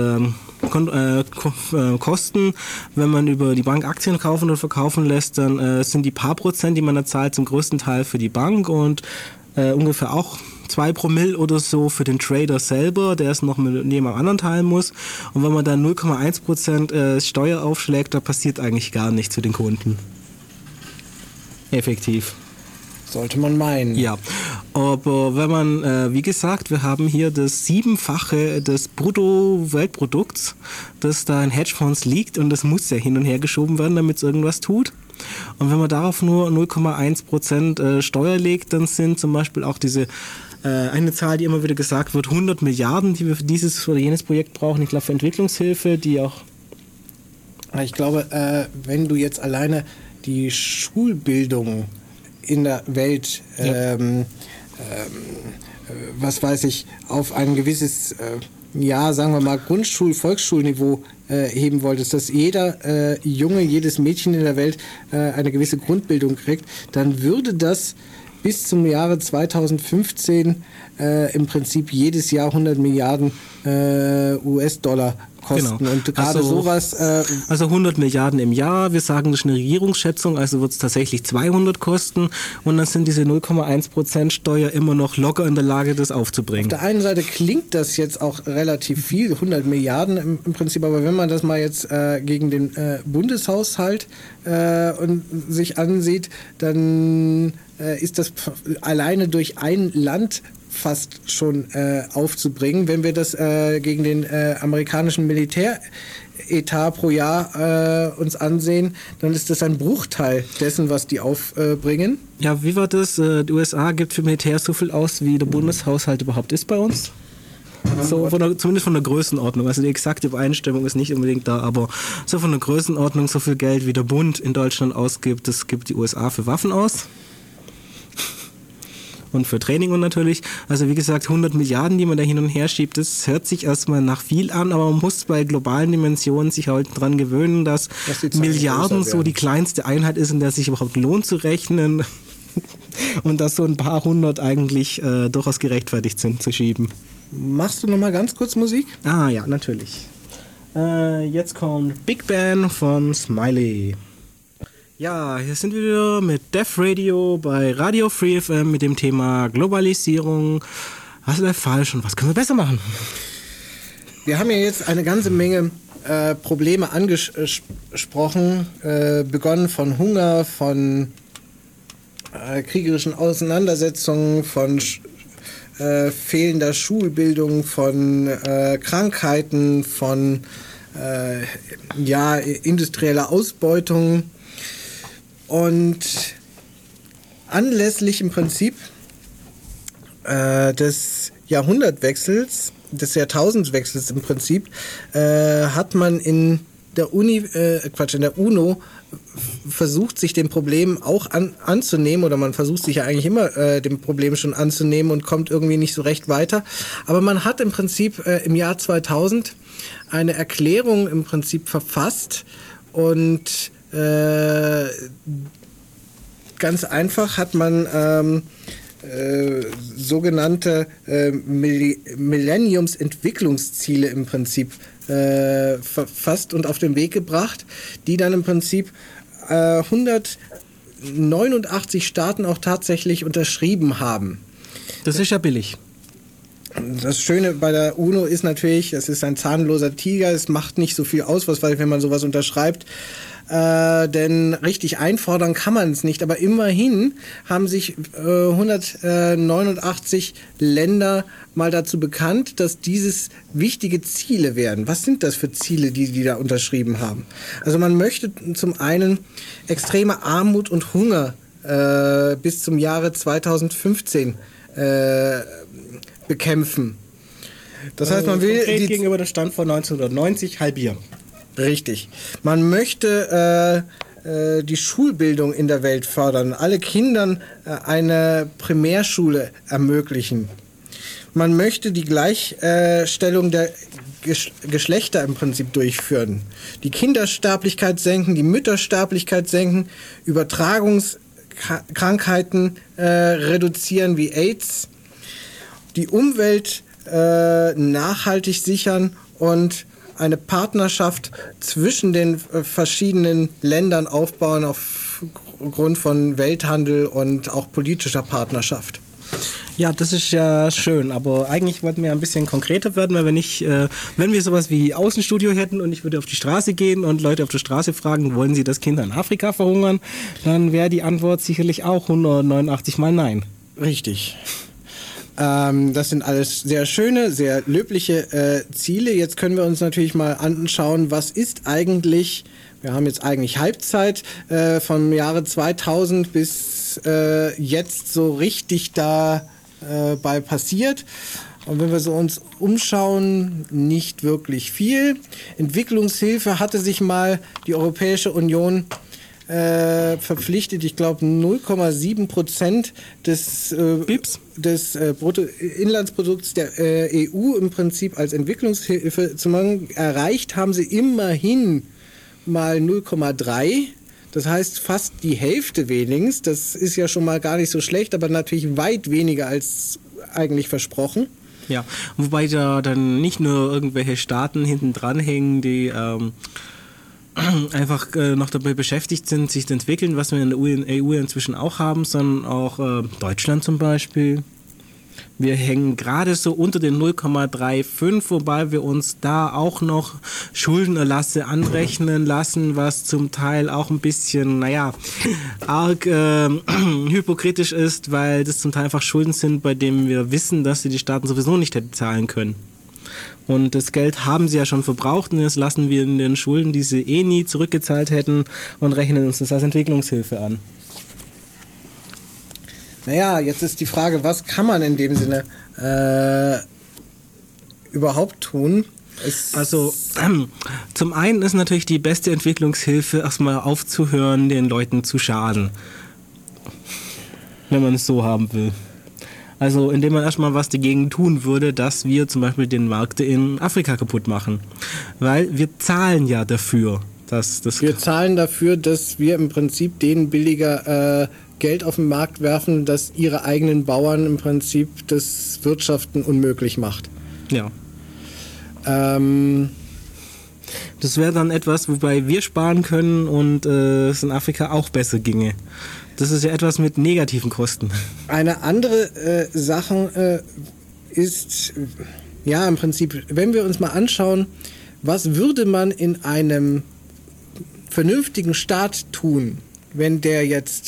Kosten, wenn man über die Bank Aktien kaufen oder verkaufen lässt, dann sind die paar Prozent, die man da zahlt, zum größten Teil für die Bank und ungefähr auch 2 Promille oder so für den Trader selber, der es noch mit jemand anderen teilen muss. Und wenn man dann 0,1% Steuer aufschlägt, da passiert eigentlich gar nichts für den Kunden. Effektiv. Sollte man meinen. Ja, aber wenn man, wie gesagt, wir haben hier das 7-fache des Brutto-Weltprodukts, das da in Hedgefonds liegt und das muss ja hin und her geschoben werden, damit es irgendwas tut. Und wenn man darauf nur 0,1% Steuer legt, dann sind zum Beispiel auch diese eine Zahl, die immer wieder gesagt wird, 100 Milliarden, die wir für dieses oder jenes Projekt brauchen. Ich glaube für Entwicklungshilfe, die auch... Ich glaube, wenn du jetzt alleine die Schulbildung in der Welt, was weiß ich, auf ein gewisses, sagen wir mal, Volksschulniveau heben wolltest, dass jeder Junge, jedes Mädchen in der Welt eine gewisse Grundbildung kriegt, dann würde das bis zum Jahre 2015 im Prinzip jedes Jahr 100 Milliarden US-Dollar kosten. Genau. Und gerade sowas... also 100 Milliarden im Jahr, wir sagen, das ist eine Regierungsschätzung, also wird es tatsächlich 200 kosten und dann sind diese 0,1% Steuer immer noch locker in der Lage, das aufzubringen. Auf der einen Seite klingt das jetzt auch relativ viel, 100 Milliarden im Prinzip, aber wenn man das mal jetzt gegen den Bundeshaushalt und sich ansieht, dann ist das alleine durch ein Land fast schon aufzubringen. Wenn wir das gegen den amerikanischen Militäretat pro Jahr uns ansehen, dann ist das ein Bruchteil dessen, was die aufbringen. Ja, wie war das? Die USA gibt für Militär so viel aus, wie der Bundeshaushalt überhaupt ist bei uns. So zumindest von der Größenordnung. Also die exakte Übereinstimmung ist nicht unbedingt da, aber so von der Größenordnung, so viel Geld, wie der Bund in Deutschland ausgibt, das gibt die USA für Waffen aus. Und für Training und natürlich. Also wie gesagt, 100 Milliarden, die man da hin und her schiebt, das hört sich erstmal nach viel an, aber man muss bei globalen Dimensionen sich halt dran gewöhnen, dass Milliarden so die kleinste Einheit ist, in der sich überhaupt lohnt zu rechnen und dass so ein paar hundert eigentlich durchaus gerechtfertigt sind zu schieben. Machst du nochmal ganz kurz Musik? Ah ja, natürlich. Jetzt kommt Big Band von Smiley. Ja, hier sind wir wieder mit Def Radio bei Radio Free FM mit dem Thema Globalisierung. Was ist falsch und was können wir besser machen? Wir haben ja jetzt eine ganze Menge Probleme angesprochen, begonnen von Hunger, von kriegerischen Auseinandersetzungen, von fehlender Schulbildung, von Krankheiten, von industrieller Ausbeutung. Und anlässlich im Prinzip des Jahrhundertwechsels, des Jahrtausendwechsels im Prinzip, hat man in der UNO versucht, sich dem Problem auch anzunehmen, oder man versucht sich ja eigentlich immer dem Problem schon anzunehmen und kommt irgendwie nicht so recht weiter. Aber man hat im Prinzip im Jahr 2000 eine Erklärung im Prinzip verfasst und ganz einfach hat man sogenannte Millenniums-Entwicklungsziele im Prinzip verfasst und auf den Weg gebracht, die dann im Prinzip 189 Staaten auch tatsächlich unterschrieben haben. Das ist ja billig. Das Schöne bei der UNO ist natürlich, es ist ein zahnloser Tiger, es macht nicht so viel aus, wenn man sowas unterschreibt. Denn richtig einfordern kann man es nicht. Aber immerhin haben sich 189 Länder mal dazu bekannt, dass dieses wichtige Ziele werden. Was sind das für Ziele, die da unterschrieben haben? Also man möchte zum einen extreme Armut und Hunger bis zum Jahre 2015 bekämpfen. Das heißt, man will konkret gegenüber dem Stand von 1990 halbieren. Richtig. Man möchte die Schulbildung in der Welt fördern, alle Kindern eine Primärschule ermöglichen. Man möchte die Gleichstellung der Geschlechter im Prinzip durchführen. Die Kindersterblichkeit senken, die Müttersterblichkeit senken, Übertragungskrankheiten reduzieren wie AIDS, die Umwelt nachhaltig sichern und eine Partnerschaft zwischen den verschiedenen Ländern aufbauen aufgrund von Welthandel und auch politischer Partnerschaft. Ja, das ist ja schön, aber eigentlich wollten wir ein bisschen konkreter werden, weil wenn wir sowas wie Außenstudio hätten und ich würde auf die Straße gehen und Leute auf der Straße fragen, wollen sie, dass Kinder in Afrika verhungern, dann wäre die Antwort sicherlich auch 189 Mal nein. Richtig. Das sind alles sehr schöne, sehr löbliche Ziele. Jetzt können wir uns natürlich mal anschauen, was ist eigentlich, wir haben jetzt eigentlich Halbzeit, vom Jahre 2000 bis jetzt so richtig dabei passiert. Und wenn wir so uns umschauen, nicht wirklich viel. Entwicklungshilfe hatte sich mal die Europäische Union verpflichtet, ich glaube 0,7% des Bruttoinlandsprodukts der EU im Prinzip als Entwicklungshilfe zu machen. Erreicht haben sie immerhin mal 0,3. Das heißt fast die Hälfte wenigstens. Das ist ja schon mal gar nicht so schlecht, aber natürlich weit weniger als eigentlich versprochen. Ja, wobei da dann nicht nur irgendwelche Staaten hinten dran hängen, die einfach noch dabei beschäftigt sind, sich zu entwickeln, was wir in der EU inzwischen auch haben, sondern auch Deutschland zum Beispiel. Wir hängen gerade so unter den 0,35, wobei wir uns da auch noch Schuldenerlasse anrechnen lassen, was zum Teil auch ein bisschen, arg hypokritisch ist, weil das zum Teil einfach Schulden sind, bei denen wir wissen, dass sie die Staaten sowieso nicht hätten zahlen können. Und das Geld haben sie ja schon verbraucht und jetzt lassen wir in den Schulden, die sie nie zurückgezahlt hätten, und rechnen uns das als Entwicklungshilfe an. Naja, jetzt ist die Frage, was kann man in dem Sinne überhaupt tun? Zum einen ist natürlich die beste Entwicklungshilfe, erstmal aufzuhören, den Leuten zu schaden. Wenn man es so haben will. Also indem man erstmal was dagegen tun würde, dass wir zum Beispiel den Markt in Afrika kaputt machen. Weil wir zahlen ja dafür, dass das... Wir zahlen dafür, dass wir im Prinzip denen billiger Geld auf den Markt werfen, das ihre eigenen Bauern im Prinzip das Wirtschaften unmöglich macht. Ja. Das wäre dann etwas, wobei wir sparen können und es in Afrika auch besser ginge. Das ist ja etwas mit negativen Kosten. Eine andere Sache ist, ja im Prinzip, wenn wir uns mal anschauen, was würde man in einem vernünftigen Staat tun, wenn der jetzt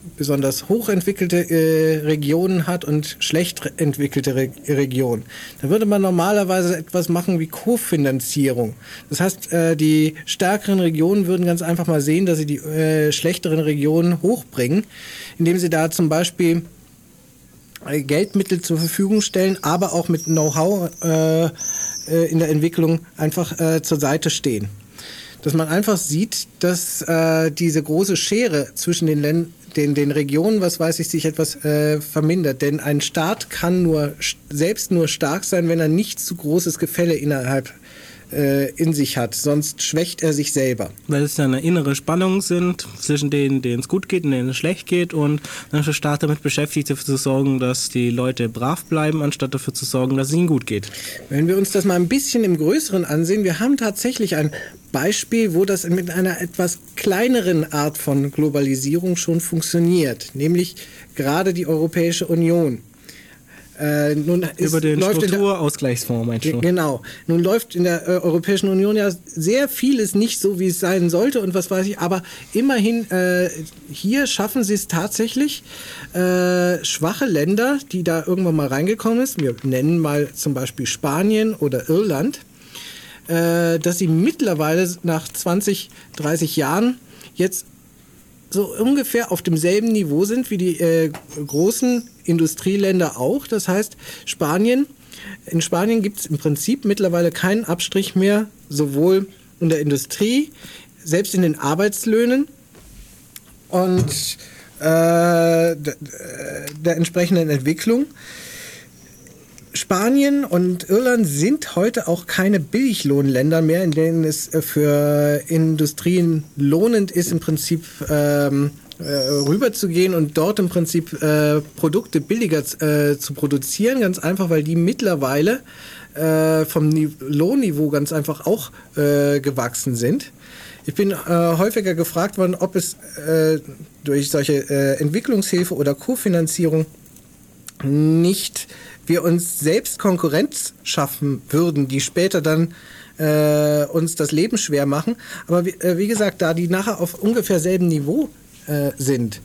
besonders hochentwickelte Regionen hat und schlecht entwickelte Regionen. Da würde man normalerweise etwas machen wie Kofinanzierung. Das heißt, die stärkeren Regionen würden ganz einfach mal sehen, dass sie die schlechteren Regionen hochbringen, indem sie da zum Beispiel Geldmittel zur Verfügung stellen, aber auch mit Know-how in der Entwicklung einfach zur Seite stehen. Dass man einfach sieht, dass diese große Schere zwischen den Regionen, was weiß ich, sich etwas vermindert. Denn ein Staat kann selbst nur stark sein, wenn er nicht zu großes Gefälle innerhalb in sich hat. Sonst schwächt er sich selber. Weil es ja eine innere Spannung sind zwischen denen es gut geht und denen es schlecht geht. Und dann ist der Staat damit beschäftigt, dafür zu sorgen, dass die Leute brav bleiben, anstatt dafür zu sorgen, dass es ihnen gut geht. Wenn wir uns das mal ein bisschen im Größeren ansehen, wir haben tatsächlich ein Beispiel, wo das mit einer etwas kleineren Art von Globalisierung schon funktioniert, nämlich gerade die Europäische Union. Über den Strukturausgleichsfonds meinst du? Genau. Nun läuft in der Europäischen Union ja sehr vieles nicht so, wie es sein sollte und was weiß ich, aber immerhin hier schaffen sie es tatsächlich, schwache Länder, die da irgendwann mal reingekommen sind, wir nennen mal zum Beispiel Spanien oder Irland, dass sie mittlerweile nach 20, 30 Jahren jetzt so ungefähr auf demselben Niveau sind wie die großen Industrieländer auch. Das heißt, in Spanien gibt es im Prinzip mittlerweile keinen Abstrich mehr, sowohl in der Industrie, selbst in den Arbeitslöhnen und der entsprechenden Entwicklung. Spanien und Irland sind heute auch keine Billiglohnländer mehr, in denen es für Industrien lohnend ist, im Prinzip rüberzugehen und dort im Prinzip Produkte billiger zu produzieren. Ganz einfach, weil die mittlerweile vom Lohnniveau ganz einfach auch gewachsen sind. Ich bin häufiger gefragt worden, ob es durch solche Entwicklungshilfe oder Kofinanzierung nicht wir uns selbst Konkurrenz schaffen würden, die später dann uns das Leben schwer machen. Aber wie gesagt, da die nachher auf ungefähr selben Niveau sind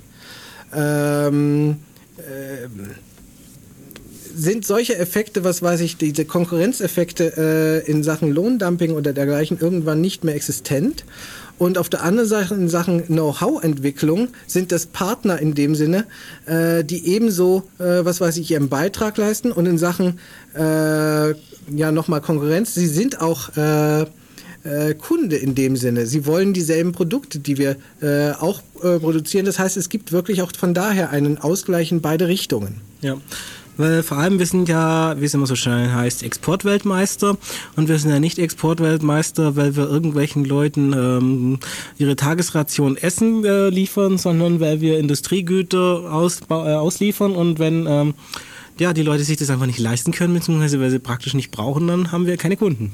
solche Effekte, was weiß ich, diese Konkurrenzeffekte in Sachen Lohndumping oder dergleichen irgendwann nicht mehr existent. Und auf der anderen Seite in Sachen Know-how-Entwicklung sind das Partner in dem Sinne, die ebenso, was weiß ich, ihren Beitrag leisten. Und in Sachen, nochmal Konkurrenz, sie sind auch Kunde in dem Sinne. Sie wollen dieselben Produkte, die wir auch produzieren. Das heißt, es gibt wirklich auch von daher einen Ausgleich in beide Richtungen. Ja. Weil vor allem wir sind ja, wie es immer so schön heißt, Exportweltmeister und wir sind ja nicht Exportweltmeister, weil wir irgendwelchen Leuten ihre Tagesration Essen liefern, sondern weil wir Industriegüter ausliefern und wenn die Leute sich das einfach nicht leisten können, beziehungsweise weil sie praktisch nicht brauchen, dann haben wir keine Kunden.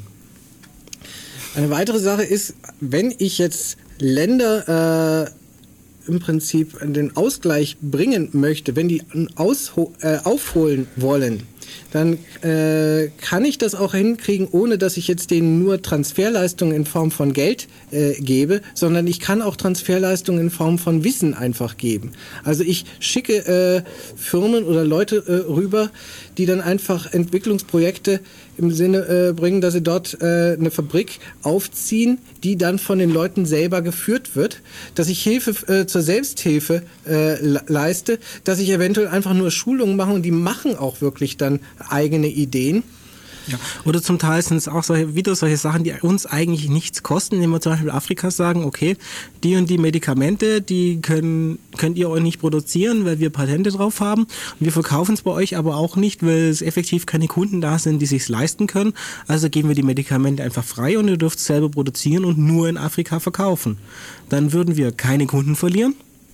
Eine weitere Sache ist, wenn ich jetzt Länder im Prinzip den Ausgleich bringen möchte, wenn die aufholen wollen, dann kann ich das auch hinkriegen, ohne dass ich jetzt denen nur Transferleistungen in Form von Geld gebe, sondern ich kann auch Transferleistungen in Form von Wissen einfach geben. Also ich schicke Firmen oder Leute rüber, die dann einfach Entwicklungsprojekte im Sinne bringen, dass sie dort eine Fabrik aufziehen, die dann von den Leuten selber geführt wird, dass ich Hilfe zur Selbsthilfe leiste, dass ich eventuell einfach nur Schulungen mache und die machen auch wirklich dann eigene Ideen. Ja. Oder zum Teil sind es auch solche Sachen, die uns eigentlich nichts kosten, indem wir zum Beispiel Afrika sagen, okay, die und die Medikamente, die könnt ihr euch nicht produzieren, weil wir Patente drauf haben. Und wir verkaufen es bei euch aber auch nicht, weil es effektiv keine Kunden da sind, die sich's leisten können. Also geben wir die Medikamente einfach frei und ihr dürft es selber produzieren und nur in Afrika verkaufen. Dann würden wir keine Kunden verlieren.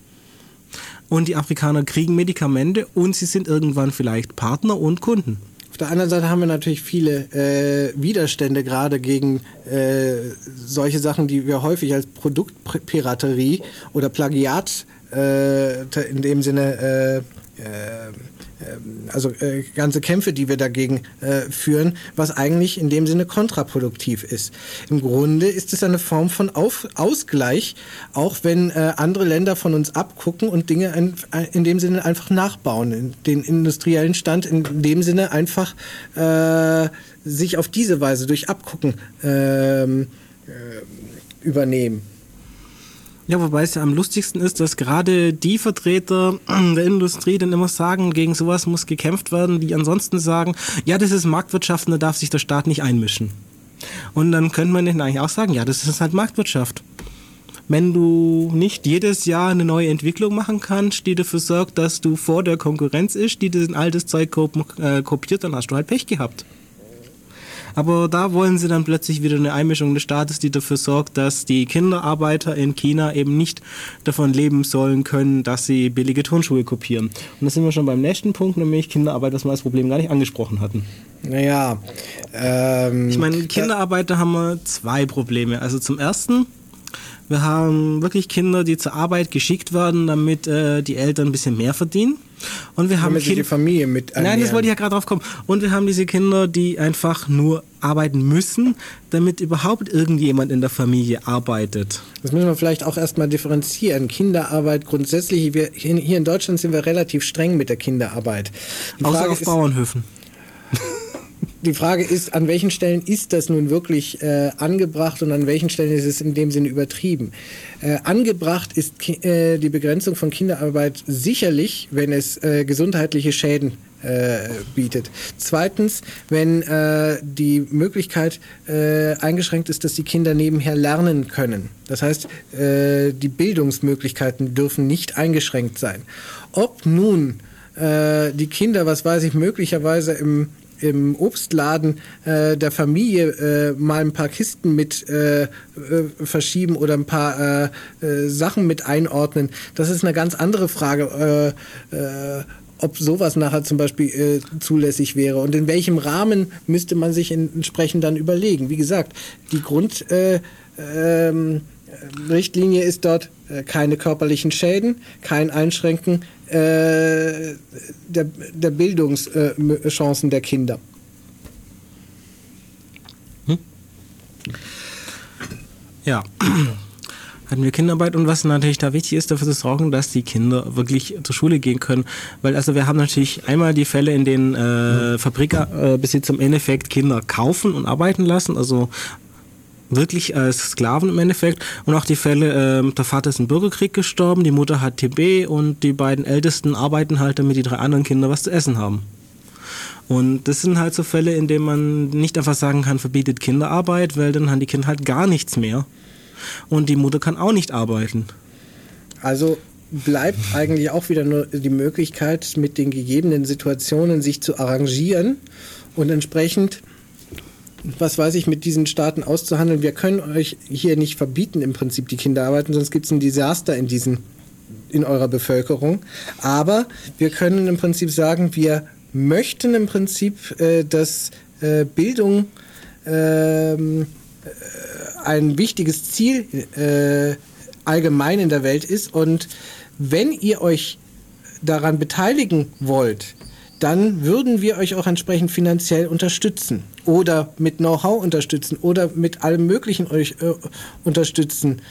Und die Afrikaner kriegen Medikamente und sie sind irgendwann vielleicht Partner und Kunden. Auf der anderen Seite haben wir natürlich viele Widerstände gerade gegen solche Sachen, die wir häufig als Produktpiraterie oder Plagiat in dem Sinne ganze Kämpfe, die wir dagegen führen, was eigentlich in dem Sinne kontraproduktiv ist. Im Grunde ist es eine Form von Ausgleich, auch wenn andere Länder von uns abgucken und Dinge in dem Sinne einfach nachbauen, den industriellen Stand in dem Sinne einfach sich auf diese Weise durch Abgucken übernehmen. Ja, wobei es ja am lustigsten ist, dass gerade die Vertreter der Industrie dann immer sagen, gegen sowas muss gekämpft werden, die ansonsten sagen, ja, das ist Marktwirtschaft und da darf sich der Staat nicht einmischen. Und dann könnte man eigentlich auch sagen, ja, das ist halt Marktwirtschaft. Wenn du nicht jedes Jahr eine neue Entwicklung machen kannst, die dafür sorgt, dass du vor der Konkurrenz ist, die das altes Zeug kopiert, dann hast du halt Pech gehabt. Aber da wollen sie dann plötzlich wieder eine Einmischung des Staates, die dafür sorgt, dass die Kinderarbeiter in China eben nicht davon leben sollen können, dass sie billige Turnschuhe kopieren. Und da sind wir schon beim nächsten Punkt, nämlich Kinderarbeit, was wir als Problem gar nicht angesprochen hatten. Naja. Ich meine, Kinderarbeit, da haben wir zwei Probleme. Also zum ersten, wir haben wirklich Kinder, die zur Arbeit geschickt werden, damit die Eltern ein bisschen mehr verdienen. Und wir haben die Familie mit ernähren. Nein, das wollte ich ja gerade drauf kommen. Und wir haben diese Kinder, die einfach nur arbeiten müssen, damit überhaupt irgendjemand in der Familie arbeitet. Das müssen wir vielleicht auch erstmal differenzieren. Kinderarbeit grundsätzlich, hier in Deutschland sind wir relativ streng mit der Kinderarbeit. Außer auf Bauernhöfen. Die Frage ist, an welchen Stellen ist das nun wirklich angebracht und an welchen Stellen ist es in dem Sinne übertrieben? Angebracht ist die Begrenzung von Kinderarbeit sicherlich, wenn es gesundheitliche Schäden bietet. Zweitens, wenn die Möglichkeit eingeschränkt ist, dass die Kinder nebenher lernen können. Das heißt, die Bildungsmöglichkeiten dürfen nicht eingeschränkt sein. Ob nun die Kinder, was weiß ich, möglicherweise im Obstladen der Familie mal ein paar Kisten mit verschieben oder ein paar Sachen mit einordnen. Das ist eine ganz andere Frage, ob sowas nachher zum Beispiel zulässig wäre und in welchem Rahmen müsste man sich entsprechend dann überlegen. Wie gesagt, die Grundrichtlinie ist dort keine körperlichen Schäden, kein Einschränken der Bildungschancen der Kinder. Ja, hatten wir Kinderarbeit und was natürlich da wichtig ist, dafür zu sorgen, dass die Kinder wirklich zur Schule gehen können. Weil also wir haben natürlich einmal die Fälle, in denen Fabrikbesitzer im Endeffekt Kinder kaufen und arbeiten lassen, also wirklich als Sklaven im Endeffekt. Und auch die Fälle, der Vater ist im Bürgerkrieg gestorben, die Mutter hat TB und die beiden Ältesten arbeiten halt, damit die 3 anderen Kinder was zu essen haben. Und das sind halt so Fälle, in denen man nicht einfach sagen kann, verbietet Kinderarbeit, weil dann haben die Kinder halt gar nichts mehr. Und die Mutter kann auch nicht arbeiten. Also bleibt eigentlich auch wieder nur die Möglichkeit, mit den gegebenen Situationen sich zu arrangieren und entsprechend, was weiß ich, mit diesen Staaten auszuhandeln. Wir können euch hier nicht verbieten, im Prinzip die Kinderarbeit, sonst gibt es ein Desaster in eurer Bevölkerung. Aber wir können im Prinzip sagen, wir möchten im Prinzip, dass Bildung ein wichtiges Ziel allgemein in der Welt ist. Und wenn ihr euch daran beteiligen wollt, dann würden wir euch auch entsprechend finanziell unterstützen oder mit Know-how unterstützen oder mit allem Möglichen euch unterstützen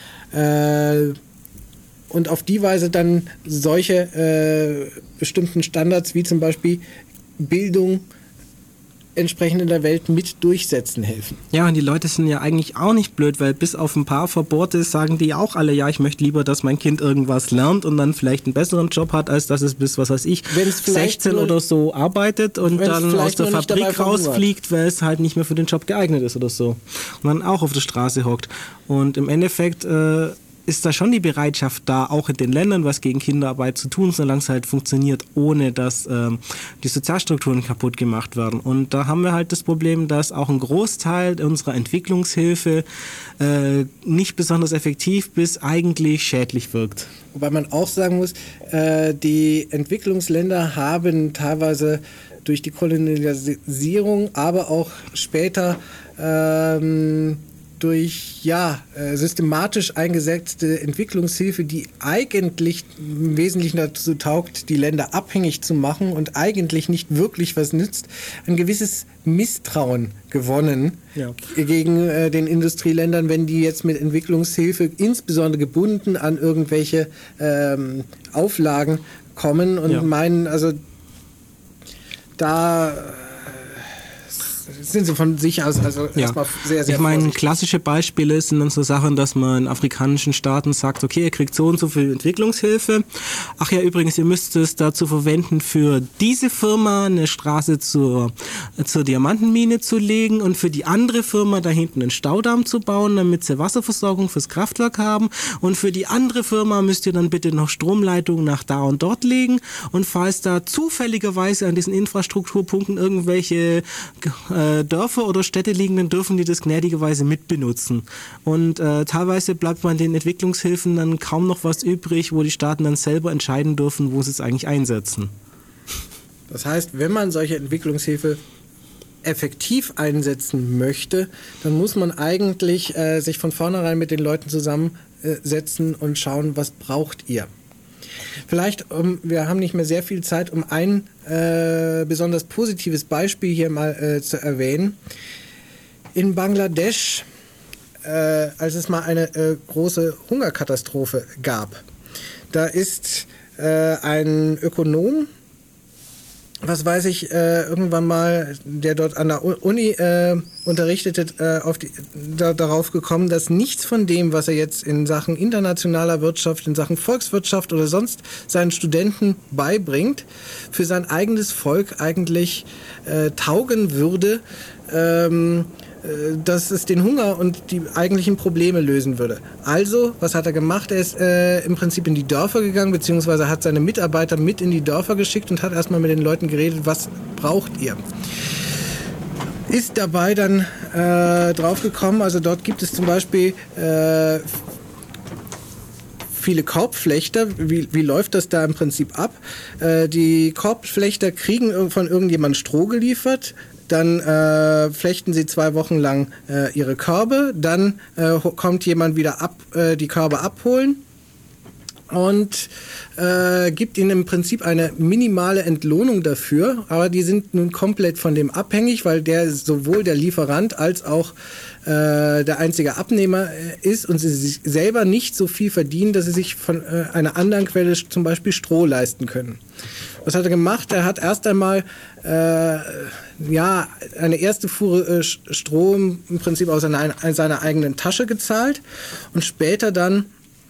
und auf die Weise dann solche bestimmten Standards wie zum Beispiel Bildung entsprechend in der Welt mit durchsetzen helfen. Ja, und die Leute sind ja eigentlich auch nicht blöd, weil bis auf ein paar Verbote sagen die auch alle, ja, ich möchte lieber, dass mein Kind irgendwas lernt und dann vielleicht einen besseren Job hat, als dass es bis, was weiß ich, 16 oder so arbeitet und dann aus der Fabrik rausfliegt, weil es halt nicht mehr für den Job geeignet ist oder so. Und dann auch auf der Straße hockt. Und im Endeffekt ist da schon die Bereitschaft da, auch in den Ländern was gegen Kinderarbeit zu tun, solange es halt funktioniert, ohne dass die Sozialstrukturen kaputt gemacht werden. Und da haben wir halt das Problem, dass auch ein Großteil unserer Entwicklungshilfe nicht besonders effektiv bis eigentlich schädlich wirkt. Wobei man auch sagen muss, die Entwicklungsländer haben teilweise durch die Kolonialisierung, aber auch später durch systematisch eingesetzte Entwicklungshilfe, die eigentlich im Wesentlichen dazu taugt, die Länder abhängig zu machen und eigentlich nicht wirklich was nützt, ein gewisses Misstrauen gewonnen gegen den Industrieländern, wenn die jetzt mit Entwicklungshilfe, insbesondere gebunden an irgendwelche Auflagen, kommen und meinen, also da sind sie von sich aus erstmal sehr, sehr Ich meine, klassische Beispiele sind dann so Sachen, dass man in afrikanischen Staaten sagt, okay, ihr kriegt so und so viel Entwicklungshilfe. Ach ja, übrigens, ihr müsst es dazu verwenden, für diese Firma eine Straße zur Diamantenmine zu legen und für die andere Firma da hinten einen Staudamm zu bauen, damit sie Wasserversorgung fürs Kraftwerk haben. Und für die andere Firma müsst ihr dann bitte noch Stromleitungen nach da und dort legen. Und falls da zufälligerweise an diesen Infrastrukturpunkten irgendwelche Dörfer oder Städte liegen, dann dürfen die das gnädigerweise mitbenutzen. Und teilweise bleibt bei den Entwicklungshilfen dann kaum noch was übrig, wo die Staaten dann selber entscheiden dürfen, wo sie es eigentlich einsetzen. Das heißt, wenn man solche Entwicklungshilfe effektiv einsetzen möchte, dann muss man eigentlich sich von vornherein mit den Leuten zusammensetzen und schauen, was braucht ihr? Vielleicht, wir haben nicht mehr sehr viel Zeit, um ein besonders positives Beispiel hier mal zu erwähnen. In Bangladesch, als es mal eine große Hungerkatastrophe gab, da ist ein Ökonom, was weiß ich, irgendwann mal, der dort an der Uni unterrichtete, darauf gekommen, dass nichts von dem, was er jetzt in Sachen internationaler Wirtschaft, in Sachen Volkswirtschaft oder sonst seinen Studenten beibringt, für sein eigenes Volk eigentlich taugen würde, dass es den Hunger und die eigentlichen Probleme lösen würde. Also, was hat er gemacht? Er ist im Prinzip in die Dörfer gegangen, beziehungsweise hat seine Mitarbeiter mit in die Dörfer geschickt und hat erstmal mit den Leuten geredet, was braucht ihr? Ist dabei dann drauf gekommen, also dort gibt es zum Beispiel viele Korbflechter. Wie läuft das da im Prinzip ab? Die Korbflechter kriegen von irgendjemandem Stroh geliefert, dann flechten sie 2 Wochen lang ihre Körbe, dann kommt jemand wieder die Körbe abholen und gibt ihnen im Prinzip eine minimale Entlohnung dafür, aber die sind nun komplett von dem abhängig, weil der sowohl der Lieferant als auch der einzige Abnehmer ist und sie sich selber nicht so viel verdienen, dass sie sich von einer anderen Quelle zum Beispiel Stroh leisten können. Was hat er gemacht? Er hat erst einmal eine erste Fuhre Strom im Prinzip aus seiner eigenen Tasche gezahlt und später dann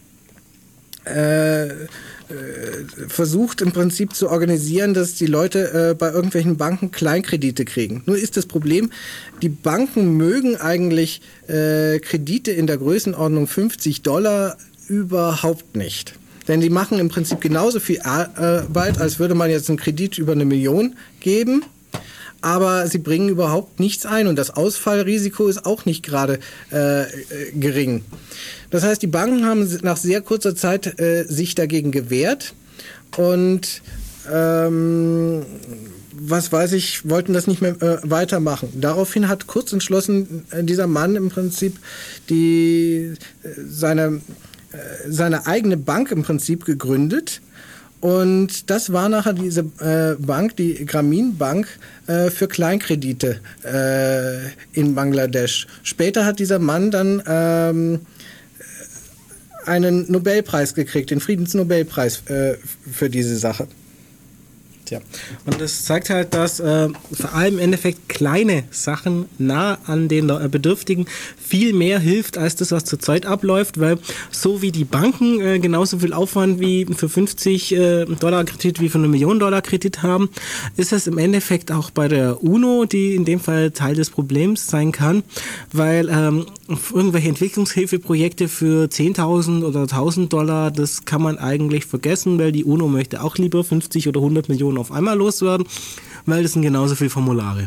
versucht im Prinzip zu organisieren, dass die Leute bei irgendwelchen Banken Kleinkredite kriegen. Nur ist das Problem, die Banken mögen eigentlich Kredite in der Größenordnung $50 überhaupt nicht. Denn die machen im Prinzip genauso viel Arbeit, als würde man jetzt einen Kredit über 1 Million geben. Aber sie bringen überhaupt nichts ein und das Ausfallrisiko ist auch nicht gerade gering. Das heißt, die Banken haben nach sehr kurzer Zeit sich dagegen gewehrt und wollten das nicht mehr weitermachen. Daraufhin hat kurz entschlossen dieser Mann im Prinzip seine eigene Bank im Prinzip gegründet. Und das war nachher diese Bank, die Grameen Bank, für Kleinkredite in Bangladesch. Später hat dieser Mann dann einen Nobelpreis gekriegt, den Friedensnobelpreis für diese Sache. Tja. Und das zeigt halt, dass vor allem im Endeffekt kleine Sachen nah an den Bedürftigen viel mehr hilft, als das, was zurzeit abläuft, weil so wie die Banken genauso viel Aufwand wie für $50 Kredit wie für $1 Million Kredit haben, ist es im Endeffekt auch bei der UNO, die in dem Fall Teil des Problems sein kann, weil irgendwelche Entwicklungshilfeprojekte für 10.000 oder $1.000, das kann man eigentlich vergessen, weil die UNO möchte auch lieber 50 oder 100 Millionen auf einmal loswerden, weil das sind genauso viele Formulare.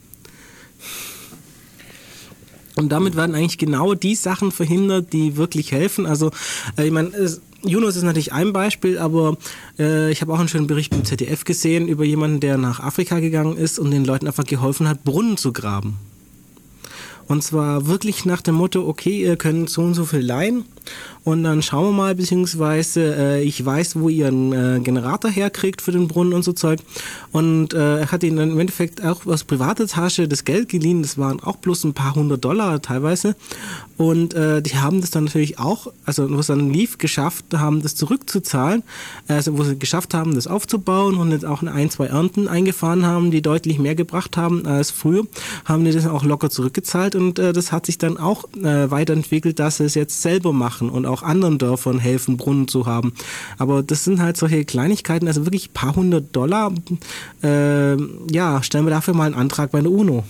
Und damit werden eigentlich genau die Sachen verhindert, die wirklich helfen. Also, ich meine, Yunus ist natürlich ein Beispiel, aber ich habe auch einen schönen Bericht beim ZDF gesehen über jemanden, der nach Afrika gegangen ist und den Leuten einfach geholfen hat, Brunnen zu graben. Und zwar wirklich nach dem Motto, okay, ihr könnt so und so viel leihen und dann schauen wir mal, beziehungsweise ich weiß, wo ihr einen Generator herkriegt für den Brunnen und so Zeug. Und er hat ihnen dann im Endeffekt auch aus privater Tasche das Geld geliehen, das waren auch bloß ein paar $100 teilweise. Und die haben das dann natürlich auch, also wo es dann lief, geschafft haben, das zurückzuzahlen, also wo sie geschafft haben, das aufzubauen und jetzt auch ein, zwei Ernten eingefahren haben, die deutlich mehr gebracht haben als früher, haben die das auch locker zurückgezahlt und das hat sich dann auch weiterentwickelt, dass sie es jetzt selber machen und auch anderen Dörfern helfen, Brunnen zu haben. Aber das sind halt solche Kleinigkeiten, also wirklich ein paar $100, ja, stellen wir dafür mal einen Antrag bei der UNO.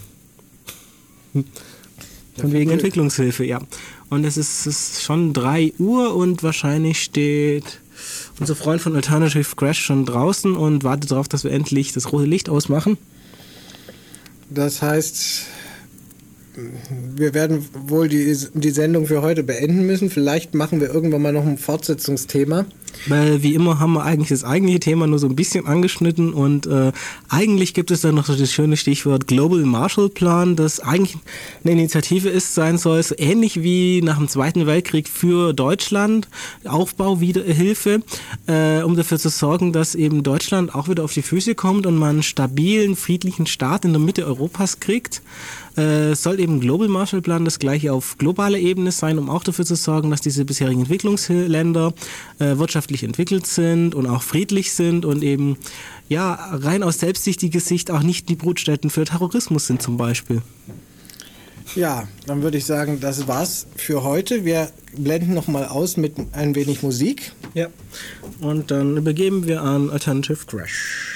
Von wegen Entwicklungshilfe, ja. Und es ist schon 3 Uhr und wahrscheinlich steht unser Freund von Alternative Crash schon draußen und wartet darauf, dass wir endlich das rote Licht ausmachen. Das heißt, wir werden wohl die Sendung für heute beenden müssen. Vielleicht machen wir irgendwann mal noch ein Fortsetzungsthema. Weil wie immer haben wir eigentlich das eigentliche Thema nur so ein bisschen angeschnitten und eigentlich gibt es dann noch so das schöne Stichwort Global Marshall Plan, das eigentlich eine Initiative sein soll, so ähnlich wie nach dem Zweiten Weltkrieg für Deutschland, Aufbau, Hilfe, um dafür zu sorgen, dass eben Deutschland auch wieder auf die Füße kommt und man einen stabilen, friedlichen Staat in der Mitte Europas kriegt. Soll eben Global Marshall Plan das gleiche auf globaler Ebene sein, um auch dafür zu sorgen, dass diese bisherigen Entwicklungsländer wirtschaftlich entwickelt sind und auch friedlich sind und eben ja rein aus selbstsüchtiger Sicht auch nicht die Brutstätten für Terrorismus sind zum Beispiel. Ja, dann würde ich sagen, das war's für heute. Wir blenden nochmal aus mit ein wenig Musik. Ja, und dann übergeben wir an Alternative Crash.